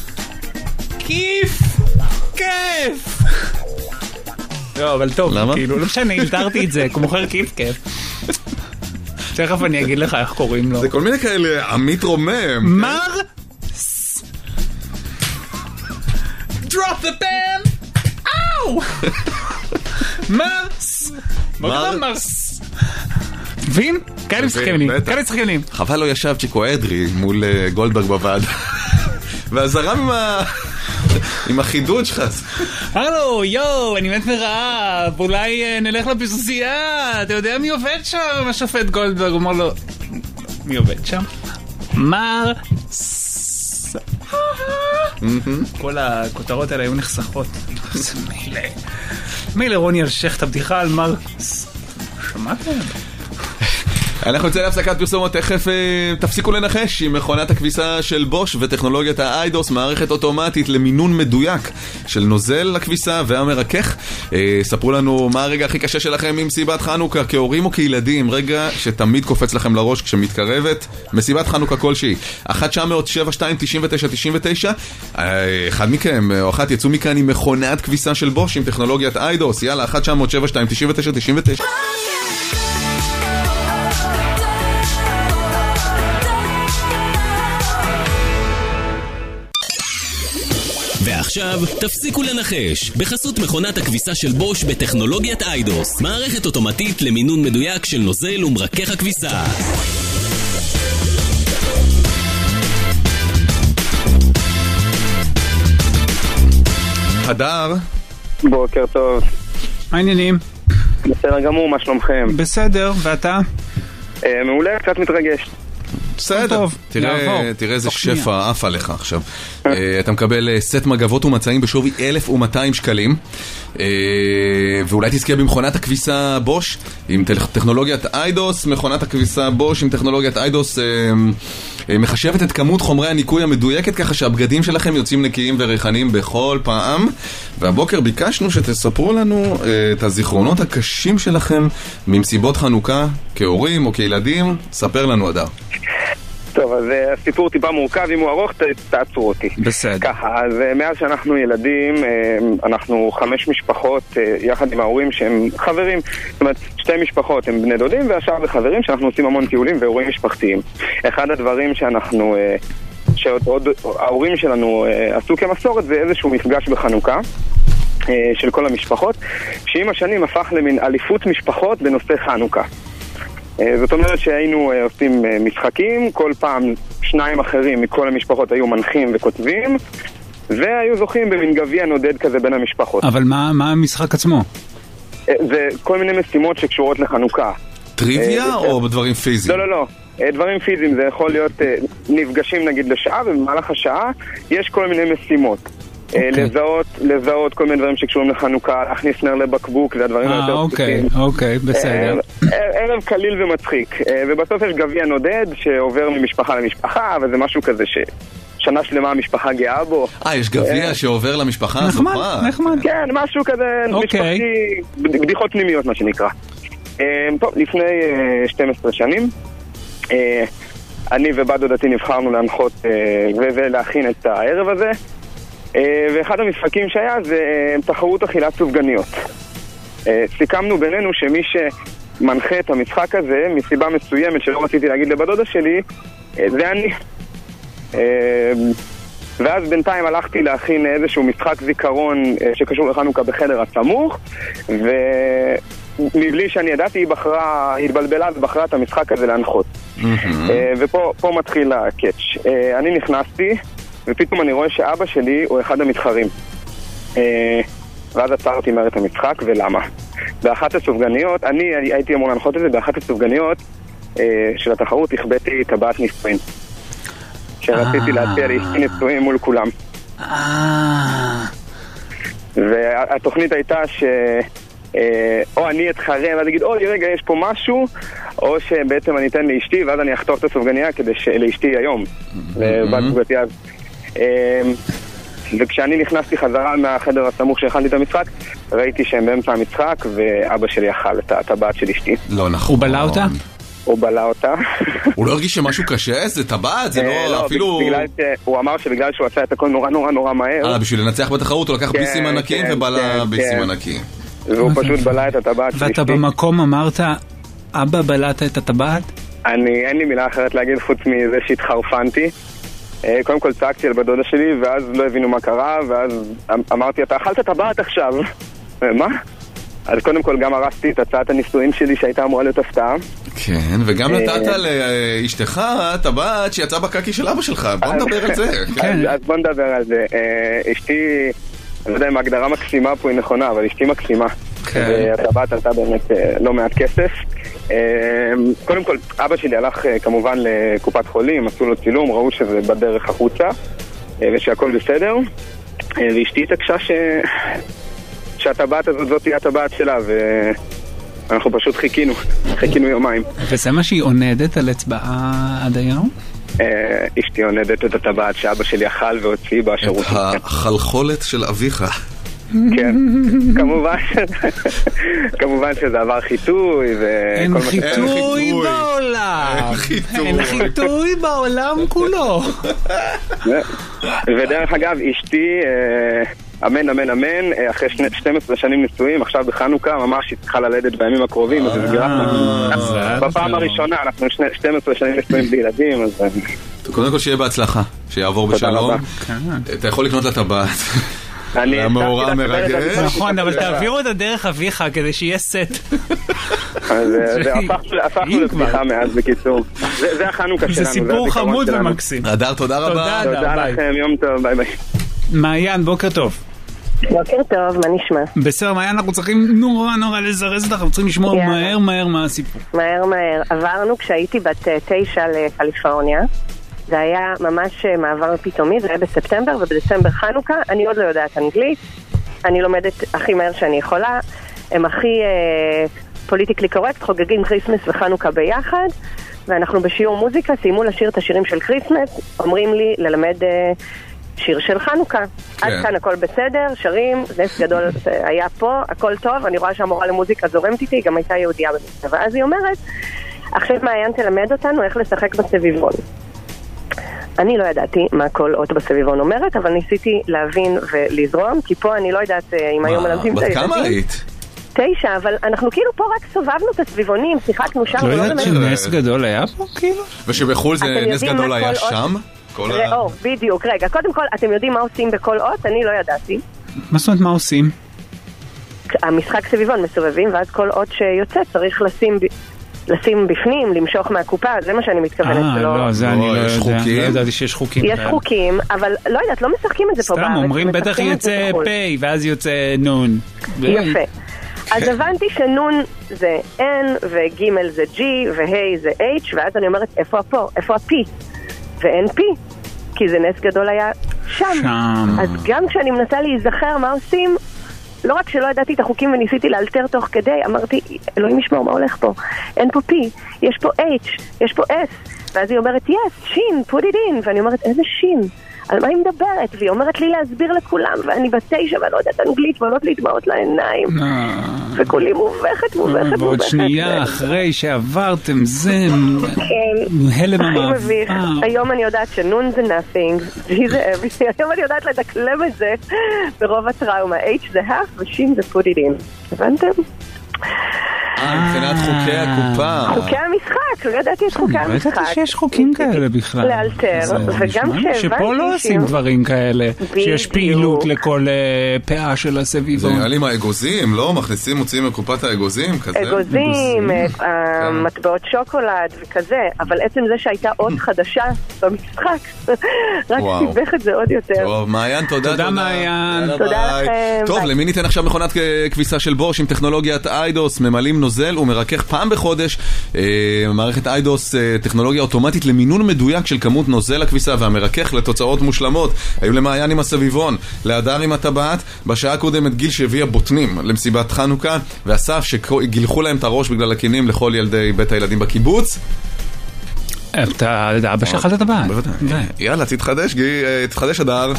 כיף! כיף! לא, אבל טוב, למה? כאילו, לא משנה, אלתרתי את זה, כמו מוכר כיף כיף. תכף אני אגיד לך איך קוראים לו. זה כל מיני כאלה, עמית רומם. מר... Drop the pen! אאו! מרס! מרס! מבין? כאלה משחקים לי, כאלה משחקים לי. חבל לא ישב צ'יקו אדרי מול גולדברג בוועדה. והזרם עם החידוד שלך. הלו, יו, אני מת מרעב, אולי נלך לפיסוסייה, אתה יודע מי עובד שם? השופט גולדברג אומר לו, מי עובד שם? מרס. כל הכותרות האלה היו נחסכות. זה מילא רוני אלשיך את הבדיחה על מרס. שמעתם? אנחנו נצא להפסקת פרסומות, תכף תפסיקו לנחש עם מכונת הכביסה של בוש וטכנולוגיית האיידוס, מערכת אוטומטית למינון מדויק של נוזל הכביסה והמרכך. ספרו לנו מה הרגע הכי קשה שלכם עם מסיבת חנוכה, כהורים או כילדים, רגע שתמיד קופץ לכם לראש כשמתקרבת מסיבת חנוכה כלשהי. 1-900-72-99-99. אחד מכם או אחת יצאו מכאן עם מכונת כביסה של בוש עם טכנולוגיית האיידוס. יאללה, 1-900-72-99-99. ועכשיו, תפסיקו לנחש. בחסות מכונת הכביסה של בוש בטכנולוגיית איידוס. מערכת אוטומטית למינון מדויק של נוזל ומרכך הכביסה. הדר. בוקר טוב. מה העניינים? בסדר גמור, מה שלומכם? בסדר, ואתה? מעולה, קצת מתרגש. בסדר, תראה איזה שפע עף עליך עכשיו. אתה מקבל סט מגבות ומצעים בשווי 1,200 שקלים, ואולי תזכה במכונת הכביסה בוש עם טכנולוגיית איידוס. מכונת הכביסה בוש עם טכנולוגיית איידוס מחשבת את כמות חומרי הניקוי המדויקת, ככה שהבגדים שלכם יוצאים נקיים וריחניים בכל פעם. והבוקר ביקשנו שתספרו לנו את הזיכרונות הקשים שלכם ממסיבות חנוכה כהורים או כילדים. ספר לנו, אדר. טוב, אז הסיפור טיפה מורכב, אם הוא ארוך תעצרו אותי. בסדר. ככה, אז מאז שאנחנו ילדים, אנחנו 5 משפחות יחד עם ההורים שהם חברים. זאת אומרת, 2 משפחות הם בני דודים והשאר בחברים שאנחנו עושים המון טיולים ואירועים משפחתיים. אחד הדברים שאנחנו, שעוד ההורים שלנו עשו כמסורת, זה איזשהו מפגש בחנוכה של כל המשפחות, שעם השנים הפך למין אליפות משפחות בנושא חנוכה. זאת אומרת שהיינו עושים משחקים, כל פעם 2 אחרים מכל המשפחות היו מנחים וכותבים, והיו זוכים במין גביע נודד כזה בין המשפחות. אבל מה המשחק עצמו? זה כל מיני משימות שקשורות לחנוכה. טריוויה או בדברים פיזיים? לא. דברים פיזיים, זה יכול להיות נפגשים נגיד לשעה, ובמהלך השעה יש כל מיני משימות. לזהות כל מיני דברים שקשורים לחנוכה, להכניס נר לבקבוק, זה הדברים היותר פשוטים. אוקיי, בסדר. ערב קליל ומצחיק, ובסוף יש גביע נודד שעובר ממשפחה למשפחה, וזה משהו כזה ששנה שלמה המשפחה גאה בו. יש גביע שעובר למשפחה? נחמד. כן, משהו כזה משפחתי, בדיחות פנימיות מה שנקרא. טוב, לפני 12 שנים אני ובת דודתי נבחרנו להנחות ולהכין את הערב הזה, ואחד המשחקים שהיה זה תחרות אכילת סופגניות. סיכמנו בינינו שמי שמנחה את המשחק הזה מסיבה מסוימת שלא רציתי להגיד לבת דודה שלי, זה אני. ואז בינתיים הלכתי להכין איזשהו משחק זיכרון שקשור לחנוכה בחדר הסמוך, מבלי שאני ידעתי, היא התבלבלה ובחרה את המשחק הזה להנחות. ופה מתחיל הקאץ'. אני נכנסתי, ופתאום אני רואה שאבא שלי הוא אחד המתחרים. ואז עצרתי מהר את המשחק, ולמה? באחת הסופגניות, אני הייתי אמור להנחות את זה, באחת הסופגניות של התחרות החבאתי טבעת נישואין. שרציתי להציע לאשתי נישואין מול כולם. והתוכנית הייתה או אני אתחרם ואז אגיד, אוי רגע יש פה משהו, או שבעצם אני אתן לאשתי ואז אני אחתוך את הסופגניה כדי לאשתי היום לבת זוגתי אז. וכשאני נכנסתי חזרה מהחדר הסמוך שהכנתי את המשחק, ראיתי שהם באמצע המשחק ואבא שלי אכל את הטבעת של אשתי. לא נכון. הוא בלע אותה? הוא בלע אותה. הוא לא הרגיש שמשהו קשה? זה טבעת? זה לא אפילו... הוא אמר שבגלל שהוא עשה את הכל נורא נורא נורא מהר. בשביל לנצח בתחרות הוא לקח ביסים ענקים ובלע ביסים ענקים. והוא פשוט בלע את הטבעת של אשתי. ואתה במקום אמרת, אבא בלעת את הטבעת? אין לי מילה אחרת להגיד חוץ מזה שהתחרפנתי. קודם כל צעקתי על בדודה שלי ואז לא הבינו מה קרה ואז אמרתי, אתה אכלת טבעת עכשיו. מה? אז קודם כל גם הרסתי את הצעת הנישואין שלי שהייתה אמורה להיות הפתעה. כן, וגם נתת לאשתך טבעת שיצאה בקקי של אבא שלך. בוא נדבר על זה. אז בוא נדבר על זה. אשתי, אני לא יודע אם ההגדרה מקסימה פה היא נכונה, אבל אשתי מקסימה. והטבעת עלתה באמת לא מעט כסף. קודם כל, אבא שלי הלך כמובן לקופת חולים, עשו לו צילום, ראו שזה בדרך החוצה ושהכל בסדר. ואשתי התעקשה שהטבעת הזאת זאת תהיה הטבעת שלה ואנחנו פשוט חיכינו יומיים. וזה מה שהיא עונדת על אצבעה עד היום? אשתי עונדת את הטבעת שאבא שלי אכל והוציא בשירות. את החלחולת של אביך. כן, כמובן שזה עבר חיטוי אין חיטוי בעולם, אין חיטוי בעולם כולו. ודרך אגב אשתי אמן אמן אמן אחרי 12 שנים נישואים עכשיו בחנוכה ממש היא צריכה ללדת בימים הקרובים אז בפעם הראשונה אנחנו 12 שנים נישואים בילדים אז קודם כל שיהיה בהצלחה שיעבור בשלום. אתה יכול לקנות לטבעת המאורע מרגש. נכון, אבל תעבירו את הדרך אביך כדי שיהיה סט. הפכנו לפתיחה מאז בקיצור. זה החנוכה שלנו. זה סיפור חמוד ומקסים. אדר, תודה רבה. תודה לכם, יום טוב, ביי ביי. מעיין, בוקר טוב. בוקר טוב, מה נשמע? בסדר, מעיין, אנחנו צריכים נורא לזרז אותך, אנחנו צריכים לשמוע מהר מה הסיפור. מהר. עברנו כשהייתי בת 9 לקליפורניה. זה היה ממש מעבר פתאומי, זה היה בספטמבר ובדצמבר חנוכה, אני עוד לא יודעת אנגלית, אני לומדת הכי מהר שאני יכולה, הם הכי פוליטיקלי קורקט, חוגגים קריסמס וחנוכה ביחד, ואנחנו בשיעור מוזיקה, סיימו לשיר את השירים של קריסמס, אומרים לי ללמד שיר של חנוכה. עד כאן הכל בסדר, שרים, נס גדול היה פה, הכל טוב, אני רואה שהמורה למוזיקה זורמת איתי, גם הייתה יהודיה במצטה, ואז היא אומרת, עכשיו מעיין תלמד אותנו איך לשחק בסביבון. אני לא ידעתי מה כל אות בסביבון אומרת, אבל ניסיתי להבין ולזרום, כי פה אני לא יודעת אם היום מלמדים את הילדים. בת כמה היית? 9, אבל אנחנו כאילו פה רק סובבנו את הסביבונים, שיחקנו שם. לא יודעת שנס גדול היה פה כאילו? ושבחול זה נס גדול היה שם? בדיוק, רגע, קודם כל, אתם יודעים מה עושים בכל אות? אני לא ידעתי. מה זאת אומרת מה עושים? המשחק סביבון מסובבים, ואז כל אות שיוצא צריך לשים בפנים, למשוך מהקופה, זה מה שאני מתכוונת. לא, זה אני לא יודע. לא ידעתי שיש חוקים. יש חוקים, אבל לא יודעת, לא משחקים את זה פה בארץ. סתם, אומרים בטח יוצא פי, ואז יוצא נון. יפה. אז הבנתי שנון זה N, וג' זה G, וה' זה H, ואז אני אומרת, איפה הפה? איפה הפי? ואין פי, כי זה נס גדול היה שם. אז גם כשאני מנסה להיזכר מה עושים, לא רק שלא ידעתי את החוקים וניסיתי לאלתר תוך כדי, אמרתי, אלוהים ישמור, מה הולך פה? אין פה P, יש פה H, יש פה S. ואז היא אומרת, yes, שין, put it in. ואני אומרת, איזה שין? על מה היא מדברת? והיא אומרת לי להסביר לכולם, ואני בת 9 ואני לא יודעת אנגלית, ועולות לי דמעות לעיניים. וכולי מובכת. ועוד שנייה אחרי שעברתם זה, הלם המעבר. היום אני יודעת שנון זה nothing, G זה everything, היום אני יודעת לדקלם את זה ברוב הטראומה. H זה half ושין זה put it in. הבנתם? מבחינת חוקי הקופה. חוקי המשחק. לא ידעתי את חוקי המשחק. לא ידעתי שיש חוקים כאלה בכלל. לאלתר, וגם שפה לא עושים דברים כאלה, שיש פעילות לכל פאה של הסביבון. זה נראה לי מהאגוזים, לא? מכניסים, מוציאים מקופת האגוזים, כזה? אגוזים, מטבעות שוקולד וכזה, אבל עצם זה שהייתה עוד חדשה במשחק, רק סיבך את זה עוד יותר. טוב, מעיין, תודה. תודה מעיין. תודה לכם. טוב, למי ניתן עכשיו מכונת כביסה של בוש עם טכנולוגיית איידוס, ממלאים נוזל ומרכך פעם בחודש. מערכת איידוס, טכנולוגיה אוטומטית למינון מדויק של כמות נוזל הכביסה והמרכך לתוצאות מושלמות. היו למעיין עם הסביבון, להדר עם הטבעת, בשעה הקודמת גיל שהביאה בוטנים למסיבת חנוכה, ואסף שגילחו להם את הראש בגלל הכינים לכל ילדי בית הילדים בקיבוץ. אתה אבא שלך את הטבעת. בוודאי. יאללה, תתחדש הדר.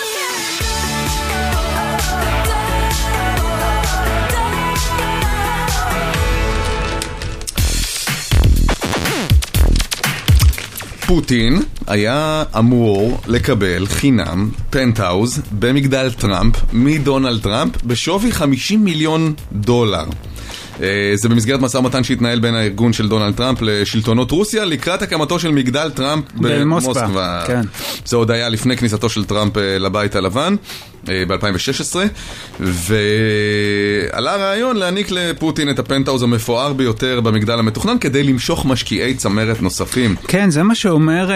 פוטין היה אמור לקבל חינם פנטהאוז במגדל טראמפ מדונלד טראמפ בשווי $50 מיליון. זה במסגרת משא ומתן שהתנהל בין הארגון של דונלד טראמפ לשלטונות רוסיה לקראת הקמתו של מגדל טראמפ במוסקבה. כן. זה עוד היה לפני כניסתו של טראמפ לבית הלבן ב-2016, ועלה רעיון להעניק לפוטין את הפנטהאוז המפואר ביותר במגדל המתוכנן כדי למשוך משקיעי צמרת נוספים. כן, זה מה שאומר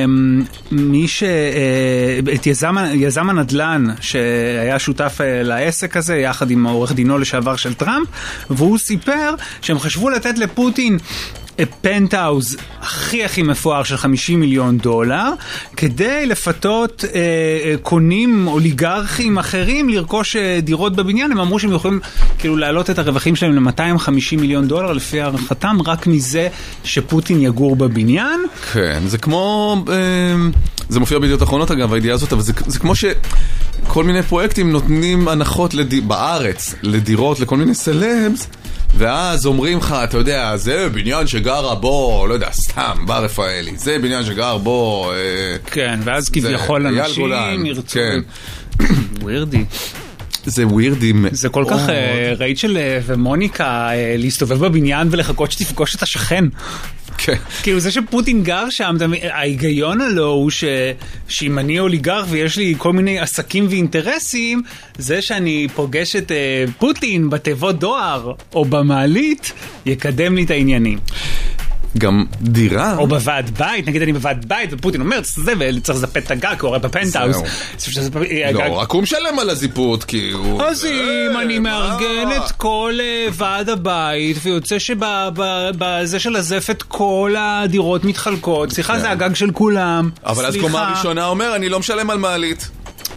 מי את יזם הנדל"ן שהיה שותף לעסק הזה יחד עם העורך דינו לשעבר של טראמפ, והוא סיפר שהם חשבו לתת לפוטין פנטהאוז הכי מפואר של $50 מיליון כדי לפתות קונים אוליגרכים אחרים לרכוש דירות בבניין. הם אמרו שהם יכולים כאילו להעלות את הרווחים שלהם ל$250 מיליון לפי הערכתם רק מזה שפוטין יגור בבניין. כן, זה כמו זה מופיע בידיעות אחרונות אגב הידיעה הזאת, אבל זה כמו שכל מיני פרויקטים נותנים הנחות בארץ לדירות לכל מיני סלבס, ואז אומרים לך, אתה יודע, זה בניין שגרה בו, לא יודע, סתם, בר רפאלי, זה בניין שגר בו, כן, ואז כביכול אנשים ירצו. ווירדי. זה ווירדי. זה כל כך רייצ'ל ומוניקה להסתובב בבניין ולחכות שתפגוש את השכן. כאילו זה שפוטין גר שם, ההיגיון הלא הוא שאם אני אוליגרך ויש לי כל מיני עסקים ואינטרסים, זה שאני פוגש את פוטין בתיבות דואר או במעלית יקדם לי את העניינים. גם דירה או בוועד בית, נגיד אני בוועד בית ופוטין אומר זה וצריך לזפת את הגג כי הוא רואה בפנטהאוז, לא, רק הוא משלם על הזיפות אז אם אני מארגן את כל ועד הבית ויוצא שבזה של הזפת כל הדירות מתחלקות, סליחה זה הגג של כולם, אבל אז קומה ראשונה אומר אני לא משלם על מעלית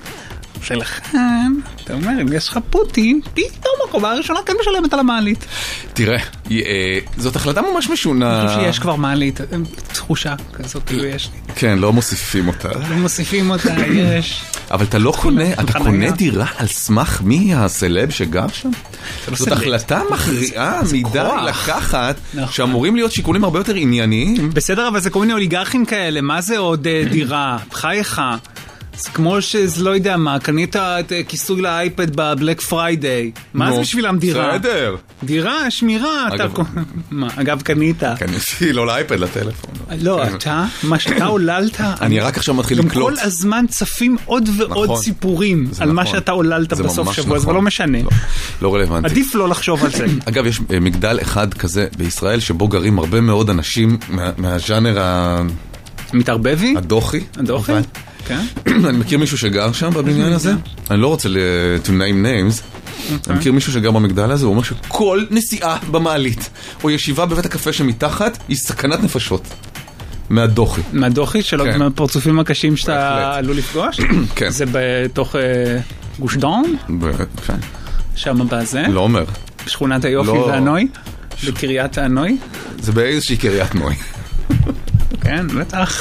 שלכם, אתה אומר, אם יש לך פוטין, פתאום הקומה הראשונה כן משלמת על המעלית. תראה, זאת החלטה ממש משונה. אני חושב שיש כבר מעלית, תחושה כזאת כאילו יש לי. כן, לא מוסיפים אותה. לא מוסיפים אותה, יש. אבל אתה לא קונה, אתה קונה דירה על סמך מי הסלב שגר שם? זאת החלטה מכריעה מדי לקחת, שאמורים להיות שיקולים הרבה יותר ענייניים. בסדר, אבל זה כל מיני אוליגרכים כאלה, מה זה עוד דירה? חייך. זה כמו שזה לא יודע מה, קנית את כיסוי לאייפד בבלק פריידיי. מה זה בשבילם דירה? בסדר. דירה, שמירה. אגב, קנית. קניתי לא לאייפד, לטלפון. לא, אתה, מה שאתה עוללת. אני רק עכשיו מתחיל לקלוט. גם כל הזמן צפים עוד ועוד סיפורים על מה שאתה עוללת בסוף שבוע, זה לא משנה. לא רלוונטי. עדיף לא לחשוב על זה. אגב, יש מגדל אחד כזה בישראל שבו גרים הרבה מאוד אנשים מהז'אנר מתערבבי? הדוחי. הדוחי? כן. אני מכיר מישהו שגר שם בבניין הזה, אני לא רוצה to name names, אני מכיר מישהו שגר במגדל הזה, הוא אומר שכל נסיעה במעלית או ישיבה בבית הקפה שמתחת היא סכנת נפשות מהדוחי. מהדוחי? שלא מהפרצופים הקשים שאתה עלול לפגוש? כן. זה בתוך גוש דון? כן. שם בזה? לא אומר. שכונת היופי והנוי? בקריית הנוי? זה באיזושהי קריית נוי. כן, בטח.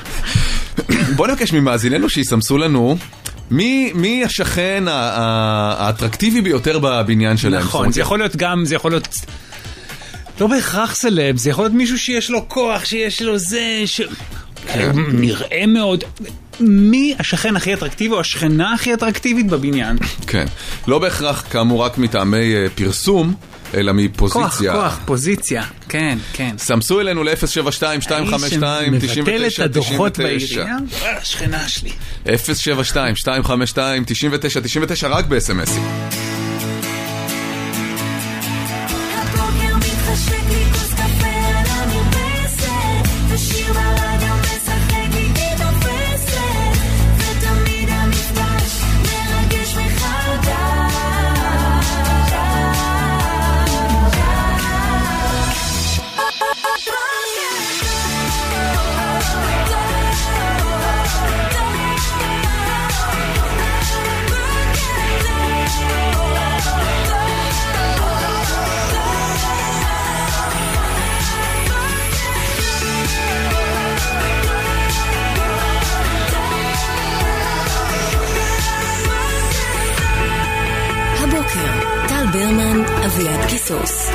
בוא נבקש ממאזיננו שיסמסו לנו מי השכן האטרקטיבי ביותר בבניין שלהם. נכון, זה יכול להיות גם, זה יכול להיות לא בהכרח סלב, זה יכול להיות מישהו שיש לו כוח, שיש לו זה, נראה מאוד. מי השכן הכי אטרקטיבי או השכנה הכי אטרקטיבית בבניין? כן, לא בהכרח כאמור רק מטעמי פרסום, אלא מפוזיציה. כוח, פוזיציה, כן, כן. סמסו אלינו ל-072-252-9999. מבטל את הדוחות בעירייה? השכנה שלי. 072-252-9999 רק ב-SMSים. הבוקר מתחשק לי כוס קפה על המרפסת, ושיר ברדיו משחק איתי תופסת, ותמיד המפגש מרגש מחדש. הבוקר, טל ברמן, אביעד קיסוס.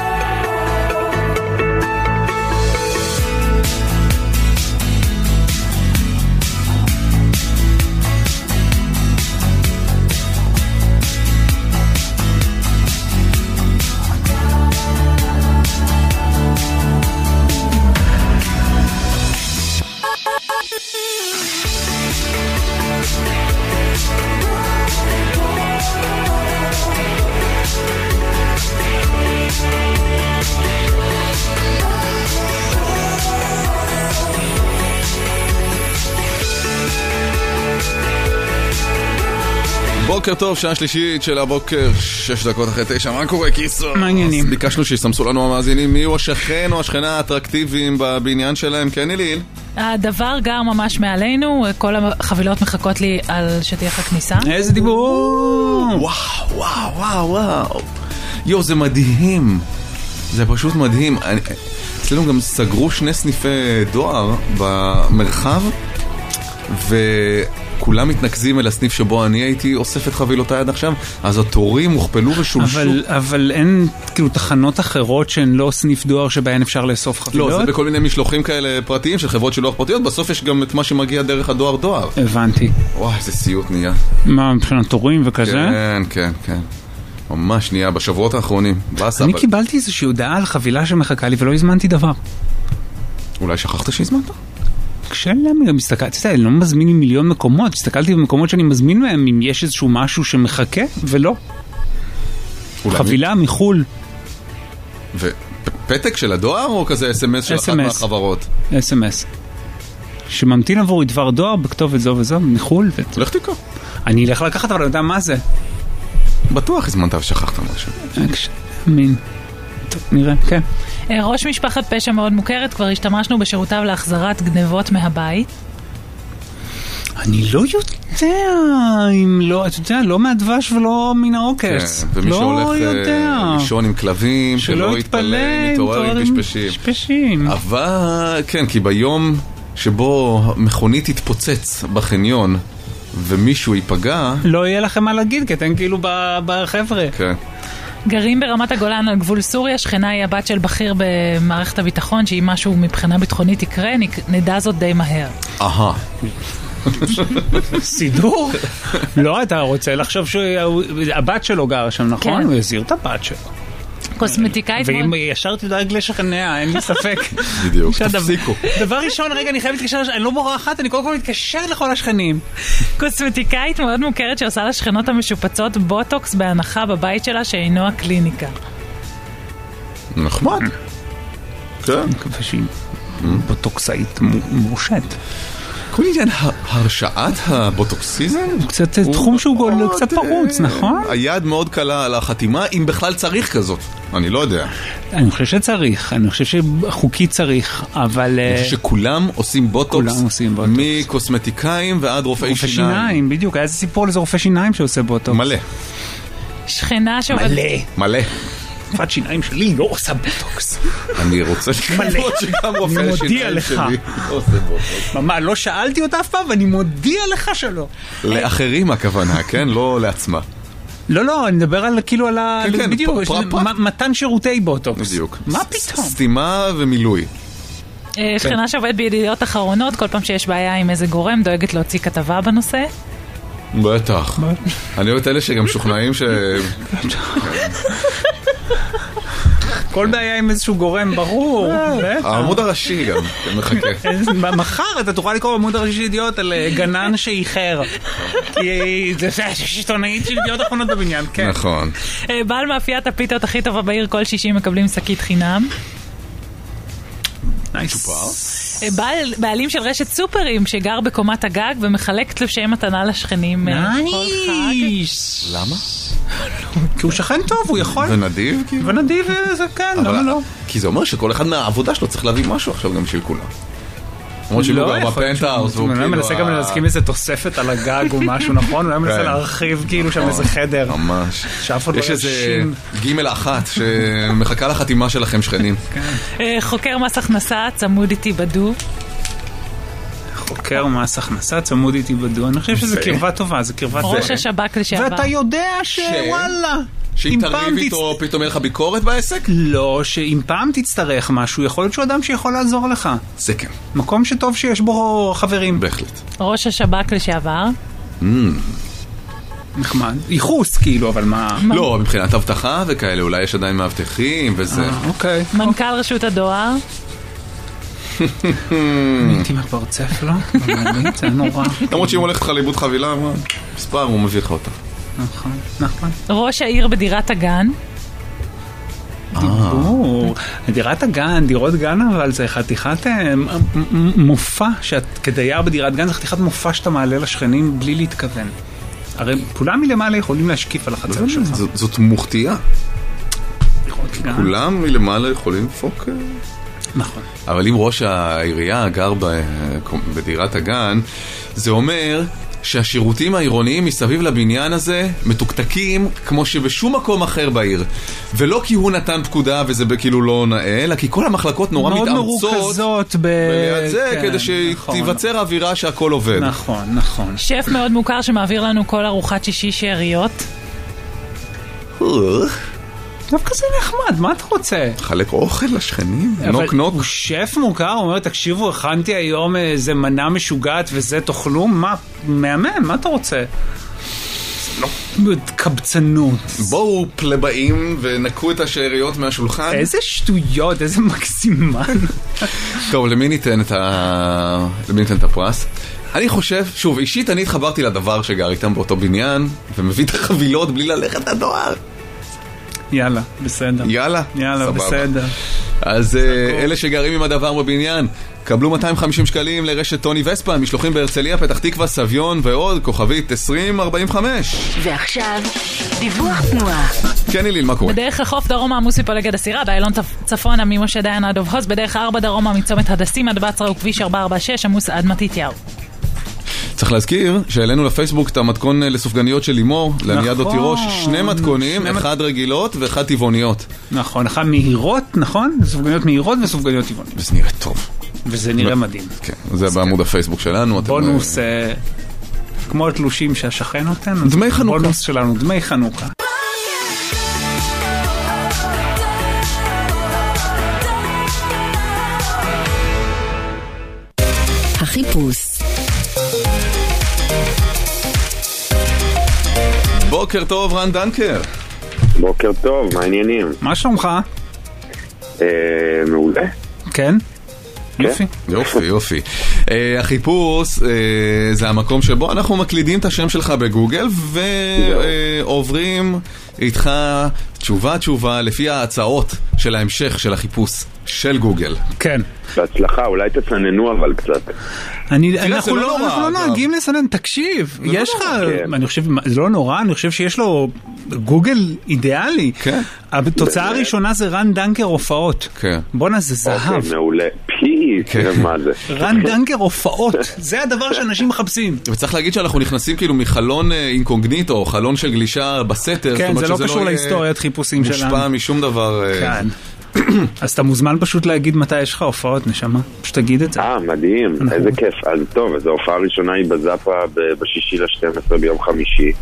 בוקר טוב, שעה שלישית של הבוקר, 6 דקות אחרי 9, מה קורה קיסו? מה העניינים? ביקשנו שיסמסו לנו המאזינים מי הוא השכן או השכנה האטרקטיביים בבניין שלהם, כן איליל? הדבר גר ממש מעלינו, כל החבילות מחכות לי על שטיח הכניסה. איזה דיבור! וואו, וואו, וואו, וואו. יו, זה מדהים. זה פשוט מדהים. אצלנו גם סגרו 2 סניפי דואר במרחב, וכולם מתנקזים אל הסניף שבו אני הייתי אוסף את חבילותיי עד עכשיו, אז התורים הוכפלו ושולשו. אבל אין כאילו תחנות אחרות שהן לא סניף דואר שבהן אפשר לאסוף חבילות? לא, זה בכל מיני משלוחים כאלה פרטיים של חברות שילוח פרטיות, בסוף יש גם את מה שמגיע דרך הדואר דואר. הבנתי. וואי, זה סיוט נהיה. מה, מבחינת תורים וכזה? כן, כן, כן. ממש נהיה בשבועות האחרונים. אני קיבלתי איזושהי הודעה על חבילה שמחכה לי ולא הזמנתי דבר. אולי שכחת שהזמנת? כשאני גם הסתכלתי, אני לא מזמין עם מיליון מקומות, הסתכלתי במקומות שאני מזמין מהם אם יש איזשהו משהו שמחכה, ולא. חבילה מחול. ופתק של הדואר או כזה SMS של אחת מהחברות? SMS. שממתין עבור דבר דואר בכתובת זו וזו, מחול. לך תיקו. אני אלך לקחת, אבל אני יודע מה זה. בטוח הזמנת ושכחת משהו. מין. טוב, נראה, כן. ראש משפחת פשע מאוד מוכרת, כבר השתמשנו בשירותיו להחזרת גנבות מהבית. אני לא יודע אם לא, אתה יודע, לא מהדבש ולא מן העוקץ. ומי שהולך לישון עם כלבים, שלא יתפלא, מתעורר עם פשפשים. אבל, כן, כי ביום שבו מכונית תתפוצץ בחניון ומישהו ייפגע, לא יהיה לכם מה להגיד, כי אתם כאילו בחבר'ה. כן. גרים ברמת הגולן על גבול סוריה, שכנה היא הבת של בכיר במערכת הביטחון, שאם משהו מבחינה ביטחונית יקרה, נדע זאת די מהר. סידור? לא, אתה רוצה לחשוב שהבת שלו גרה שם, נכון? הוא יזיר את הבת שלו. קוסמטיקאית. ואם ישר תדאג לשכנע, אין לי ספק. בדיוק, תפסיקו. דבר ראשון, רגע, אני חייב להתקשר, אני לא בורחת, אני קודם כל מתקשרת לכל השכנים. קוסמטיקאית מאוד מוכרת שעושה לשכנות המשופצות בוטוקס בהנחה בבית שלה שאינו הקליניקה. נחמד. כן. אני מקווה שהיא בוטוקסאית מורשת. כל עניין הרשעת הבוטוקסיזם? קצת תחום שהוא קצת פרוץ, נכון? היד מאוד קלה על החתימה, אם בכלל צריך כזאת. אני לא יודע. אני חושב שצריך, אני חושב שחוקי צריך, אבל... אני חושב שכולם עושים בוטוקס, מקוסמטיקאים ועד רופאי שיניים. בדיוק, היה איזה סיפור לזה רופא שיניים שעושה בוטוקס. מלא. שכנה שעובד... מלא. רופאת שיניים שלי לא עושה בוטוקס. אני רוצה לראות שגם רופא שיניים שלי לא עושה בוטוקס. ממש, לא שאלתי אותה אף פעם, ואני מודיע לך שלא. לאחרים הכוונה, כן? לא לעצמה. לא, אני מדבר על כאילו על ה... בדיוק, מתן שירותי בוטוקס. בדיוק. מה פתאום? סתימה ומילוי. שכנה שעובד בידיעות אחרונות, כל פעם שיש בעיה עם איזה גורם, דואגת להוציא כתבה בנושא. בטח. אני אוהב את אלה שגם שוכנעים ש... כל בעיה עם איזשהו גורם ברור. העמוד הראשי גם, מחכה. מחר אתה תוכל לקרוא בעמוד הראשי של ידיעות על גנן שאיחר. כי זה עיתונאית של ידיעות אחרונות בבניין, כן. נכון. בעל מאפיית הפיתות הכי טובה בעיר, כל 60 מקבלים שקית חינם. בעלים של רשת סופרים שגר בקומת הגג ומחלק תלושי מתנה לשכנים כל חג. למה? כי הוא שכן טוב, הוא יכול. ונדיב? ונדיב זה כן, למה לא? כי זה אומר שכל אחד מהעבודה שלו צריך להביא משהו עכשיו גם בשביל כולם. למרות שהוא גר בפנטהאוס. הוא מנסה גם להסכים איזה תוספת על הגג או משהו, נכון? הוא מנסה להרחיב כאילו שם איזה חדר. ממש. יש איזה גימל אחת שמחכה לחתימה שלכם שכנים. חוקר מס הכנסה, צמוד איתי בדו. חוקר מס הכנסה, צמוד איתי בדו. אני חושב שזה קרבה טובה, זה קרבה טובה. ראש השב"כ לשעבר. ואתה יודע שוואלה. שאם תריב איתו פתאום יהיה לך ביקורת בעסק? לא, שאם פעם תצטרך משהו, יכול להיות שהוא אדם שיכול לעזור לך. זה כן. מקום שטוב שיש בו חברים. בהחלט. ראש השב"כ לשעבר. נחמד. ייחוס כאילו, אבל מה... לא, מבחינת הבטחה וכאלה, אולי יש עדיין מאבטחים וזה. אוקיי. מנכ"ל רשות הדואר. אני הייתי מפרצף לו, זה נורא. למרות שאם הולכת לך לאיבוד חבילה, מספר הוא מביא לך אותה. נכון, נכון. ראש העיר בדירת הגן. דירת הגן, דירות גן, אבל זה חתיכת מופע, כדייר בדירת גן זה חתיכת מופע שאתה מעלה לשכנים בלי להתכוון. הרי כולם מלמעלה יכולים להשקיף על החצר שלך. זאת מוכתייה. כולם מלמעלה יכולים לפוק. נכון. אבל אם ראש העירייה גר בדירת הגן, זה אומר שהשירותים העירוניים מסביב לבניין הזה מתוקתקים כמו שבשום מקום אחר בעיר. ולא כי הוא נתן פקודה וזה כאילו לא נאה, אלא כי כל המחלקות נורא מתאמצות ליד זה, כדי שתיווצר אווירה שהכל עובד. נכון, נכון. שף מאוד מוכר שמעביר לנו כל ארוחת שישי שאריות. דווקא זה נחמד, מה אתה רוצה? חלק אוכל לשכנים, נוק נוק. הוא שף מוכר, הוא אומר, תקשיבו, הכנתי היום איזה מנה משוגעת וזה תאכלו, מה? מהמם, מה אתה רוצה? קבצנות. בואו פלבאים ונקו את השאריות מהשולחן. איזה שטויות, איזה מקסימן. טוב, למי ניתן את הפרס? אני חושב, שוב, אישית אני התחברתי לדבר שגר איתם באותו בניין ומביא את החבילות בלי ללכת לדואר. יאללה, בסדר. יאללה, בסדר. אז אלה שגרים עם הדבר בבניין, קבלו 250 שקלים לרשת טוני וספה, משלוחים בהרצליה, פתח תקווה, סביון ועוד, כוכבית 2045. ועכשיו, דיווח תנועה. כן, איליל, מה קורה? בדרך החוף דרומה עמוס מפלגת הסירה, באיילון צפונה ממשה דיין עד אובהוז, בדרך 4 דרומה מצומת הדסים עד בצרה וכביש 446 עמוס עד מתתיהו. צריך להזכיר שהעלינו לפייסבוק את המתכון לסופגניות של לימור, לניאדו תירוש, 2 מתכונים, 1 רגילות ו1 טבעוניות. נכון, 1 מהירות, נכון? סופגניות מהירות וסופגניות טבעוניות. וזה נראה טוב. וזה נראה מדהים. כן, זה בעמוד הפייסבוק שלנו. בונוס, כמו התלושים שהשכן נותן. דמי חנוכה. בונוס שלנו, דמי חנוכה. החיפוש. בוקר טוב, רן דנקר. בוקר טוב, מה העניינים? מה שלומך? מעולה. כן? יופי. יופי. החיפוש זה המקום שבו אנחנו מקלידים את השם שלך בגוגל ועוברים איתך תשובה לפי ההצעות של ההמשך של החיפוש של גוגל. כן. בהצלחה, אולי תצננו אבל קצת. אנחנו לא נוהגים לסנן, תקשיב, יש לך, אני חושב, זה לא נורא, אני חושב שיש לו גוגל אידיאלי. כן. התוצאה הראשונה זה רן דנקר הופעות. כן. בונה, זה זהב. אוקיי, מעולה. מה זה? רן דנקר הופעות, זה הדבר שאנשים מחפשים. וצריך להגיד שאנחנו נכנסים כאילו מחלון אינקוגניטו, או חלון של גלישה בסתר. כן, זה לא קשור להיסטוריית חיפושים שלנו. מושפע משום דבר. כן. אז אתה מוזמן פשוט להגיד מתי יש לך הופעות, נשמה. פשוט תגיד את זה. מדהים, איזה כיף. אז טוב, אז ההופעה הראשונה היא בזאפה ב6/12 ביום חמישי.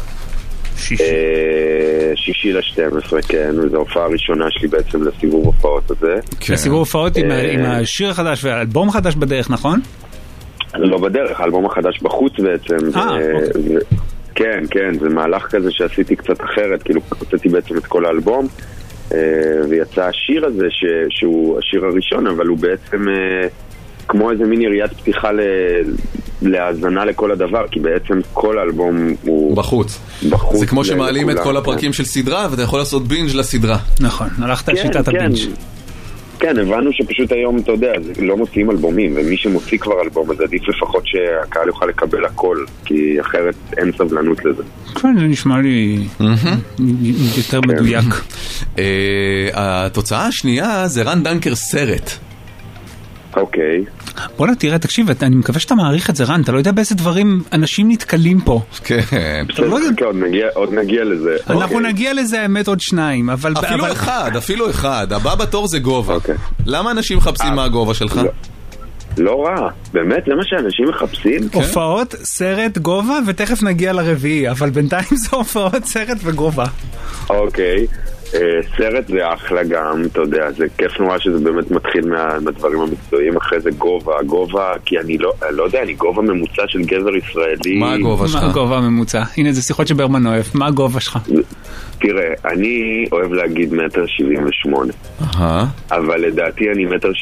6/12, כן, וזו ההופעה הראשונה שלי בעצם לסיבוב הופעות הזה. לסיבוב הופעות עם השיר החדש והאלבום החדש בדרך, נכון? לא בדרך, האלבום החדש בחוץ בעצם. כן, זה מהלך כזה שעשיתי קצת אחרת, כאילו הוצאתי בעצם את כל האלבום ויצא השיר הזה שהוא השיר הראשון, אבל הוא בעצם כמו איזה מין יריית פתיחה להאזנה לכל הדבר, כי בעצם כל האלבום הוא בחוץ. זה כמו שמעלים את כל הפרקים של סדרה, ואתה יכול לעשות בינג' לסדרה. נכון, הלכת על שיטת הבינג'. כן, הבנו שפשוט היום, אתה יודע, לא מוציאים אלבומים, ומי שמוציא כבר אלבום, אז עדיף לפחות שהקהל יוכל לקבל הכל, כי אחרת אין סבלנות לזה. כן, זה נשמע לי יותר מדויק. התוצאה השנייה זה רן דנקר סרט. אוקיי. בוא'נה, תראה, תקשיב, אני מקווה שאתה מעריך את זה, רן, אתה לא יודע באיזה דברים אנשים נתקלים פה. כן. עוד נגיע לזה. אנחנו נגיע לזה, האמת, עוד שניים, אבל... אפילו אחד. הבא בתור זה גובה. למה אנשים מחפשים מה הגובה שלך? לא רע, באמת, זה מה שאנשים מחפשים. הופעות, סרט, גובה, ותכף נגיע לרביעי, אבל בינתיים זה הופעות, סרט וגובה. אוקיי. סרט זה אחלה גם, אתה יודע, זה כיף נורא שזה באמת מתחיל מהדברים המקצועיים, אחרי זה גובה, כי אני לא יודע, אני גובה ממוצע של גבר ישראלי. מה הגובה שלך? מה הגובה הממוצע? הנה, זה שיחות שברמן אוהב, מה הגובה שלך? תראה, אני אוהב להגיד 1.78 מטר, אבל לדעתי אני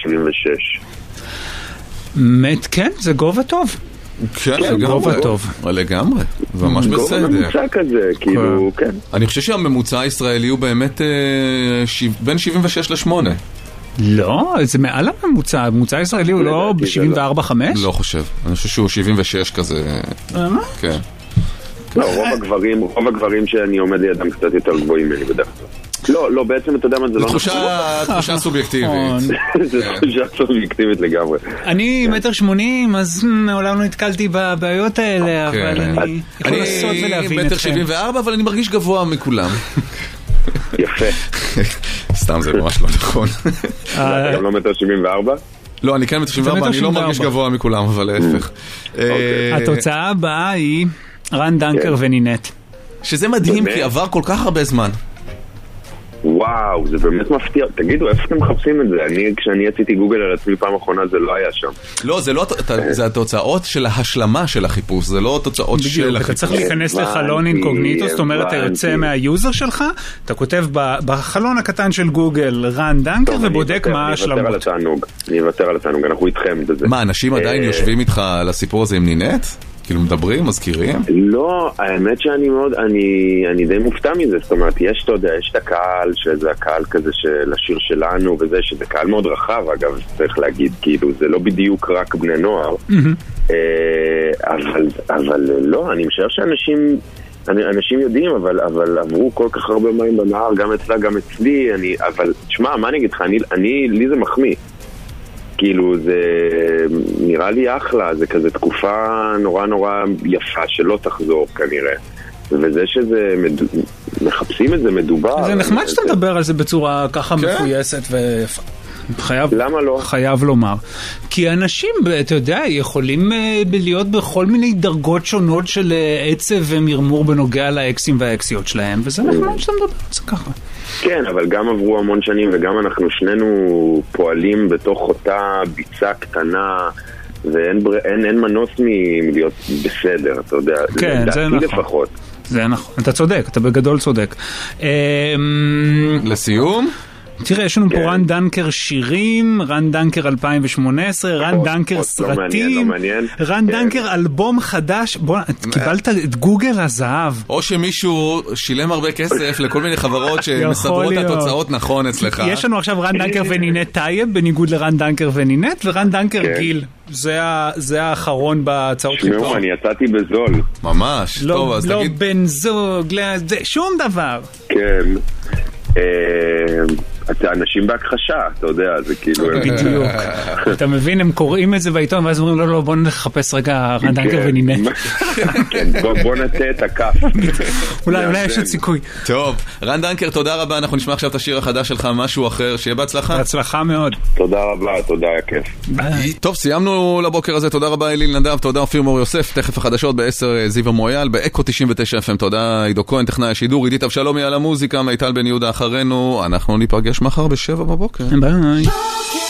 1.76 מטר. כן, זה גובה טוב. כן, גובה טוב. לגמרי, זה ממש בסדר. גובה ממוצע כזה, כאילו, כן. אני חושב שהממוצע הישראלי הוא באמת בין 76 ל-8. לא, זה מעל הממוצע. הממוצע הישראלי הוא לא ב-74-5? לא חושב. אני חושב שהוא 76 כזה. כן. לא, רוב הגברים שאני עומד לידם קצת יותר גבוהים ממני בדרך כלל. לא, בעצם אתה יודע מה זה לא נכון. תחושה סובייקטיבית. זה תחושה סובייקטיבית לגמרי. אני 1.80 מטר, אז מעולם לא נתקלתי בבעיות האלה, אבל אני יכול לעשות ולהבין אתכם. 1.74 מטר, אבל אני מרגיש גבוה מכולם. יפה. סתם, זה ממש לא נכון. אתה לא 1.74 מטר? לא, אני כן 1.74 מטר, אני לא מרגיש גבוה מכולם, אבל להפך. התוצאה הבאה היא רן דנקר ונינט. שזה מדהים, כי עבר כל כך הרבה זמן. וואו, זה באמת מפתיע. תגידו, איפה אתם מחפשים את זה? כשאני עשיתי גוגל על עצמי פעם אחרונה, זה לא היה שם. לא, זה התוצאות של ההשלמה של החיפוש, זה לא התוצאות של החיפוש. אתה צריך להיכנס לחלון אינקוגניטו, זאת אומרת, אתה יוצא מהיוזר שלך, אתה כותב בחלון הקטן של גוגל רן דנקר, ובודק מה ההשלמות. אני אוותר על התענוג, אנחנו איתכם בזה. מה, אנשים עדיין יושבים איתך על הסיפור הזה עם נינט? כאילו מדברים, מזכירים? לא, האמת שאני מאוד, אני די מופתע מזה, זאת אומרת, יש, אתה יודע, יש את הקהל, שזה הקהל כזה של השיר שלנו וזה, שזה קהל מאוד רחב, אגב, צריך להגיד, כאילו, זה לא בדיוק רק בני נוער, אבל לא, אני משער שאנשים, אנשים יודעים, אבל עברו כל כך הרבה מים בנהר, גם אצלה, גם אצלי, אבל, תשמע, מה אני אגיד לך, לי זה מחמיא. כאילו זה נראה לי אחלה, זה כזה תקופה נורא נורא יפה שלא תחזור כנראה, וזה שזה מחפשים את זה מדובר. זה נחמד שאתה מדבר על זה בצורה ככה מפויסת ויפה. למה לא? חייב לומר. כי אנשים, אתה יודע, יכולים להיות בכל מיני דרגות שונות של עצב ומרמור בנוגע לאקסים והאקסיות שלהם, וזה נחמד שאתה מדבר על זה ככה. כן, אבל גם עברו המון שנים וגם אנחנו שנינו פועלים בתוך אותה ביצה קטנה ואין מנוס מלהיות בסדר, אתה יודע. כן, זה נכון. לפחות. זה נכון. אתה צודק, אתה בגדול צודק. לסיום? תראה, יש לנו פה רן דנקר שירים, רן דנקר 2018, רן דנקר סרטים, רן דנקר אלבום חדש. בוא, קיבלת את גוגל הזהב. או שמישהו שילם הרבה כסף לכל מיני חברות שמסדרות את התוצאות נכון אצלך. יש לנו עכשיו רן דנקר ונינט טייב, בניגוד לרן דנקר ונינט, ורן דנקר גיל. זה האחרון בהצעות חיפוש. שמעו, אני יצאתי בזול. ממש, טוב, אז תגיד. לא בן זוג, שום דבר. כן. אנשים בהכחשה, אתה יודע, זה כאילו... בדיוק. אתה מבין, הם קוראים את זה בעיתון, ואז אומרים, לא, בוא נחפש רגע רן דנקר ונינט. כן, בוא נטה את הכף. אולי יש עוד סיכוי. טוב, רן דנקר, תודה רבה, אנחנו נשמע עכשיו את השיר החדש שלך, משהו אחר, שיהיה בהצלחה. בהצלחה מאוד. תודה רבה, תודה, היה כיף. טוב, סיימנו לבוקר הזה, תודה רבה אליל נדב, תודה אופיר מור יוסף, תכף החדשות ב-10 זיו מויאל, באקו 99 FM, תודה עידו כהן, טכנאי השידור, עידית אבשלומי על המוזיקה, מיטל בן יהודה אחרינו, אנחנו ניפגש מחר ב-7 בבוקר. ביי.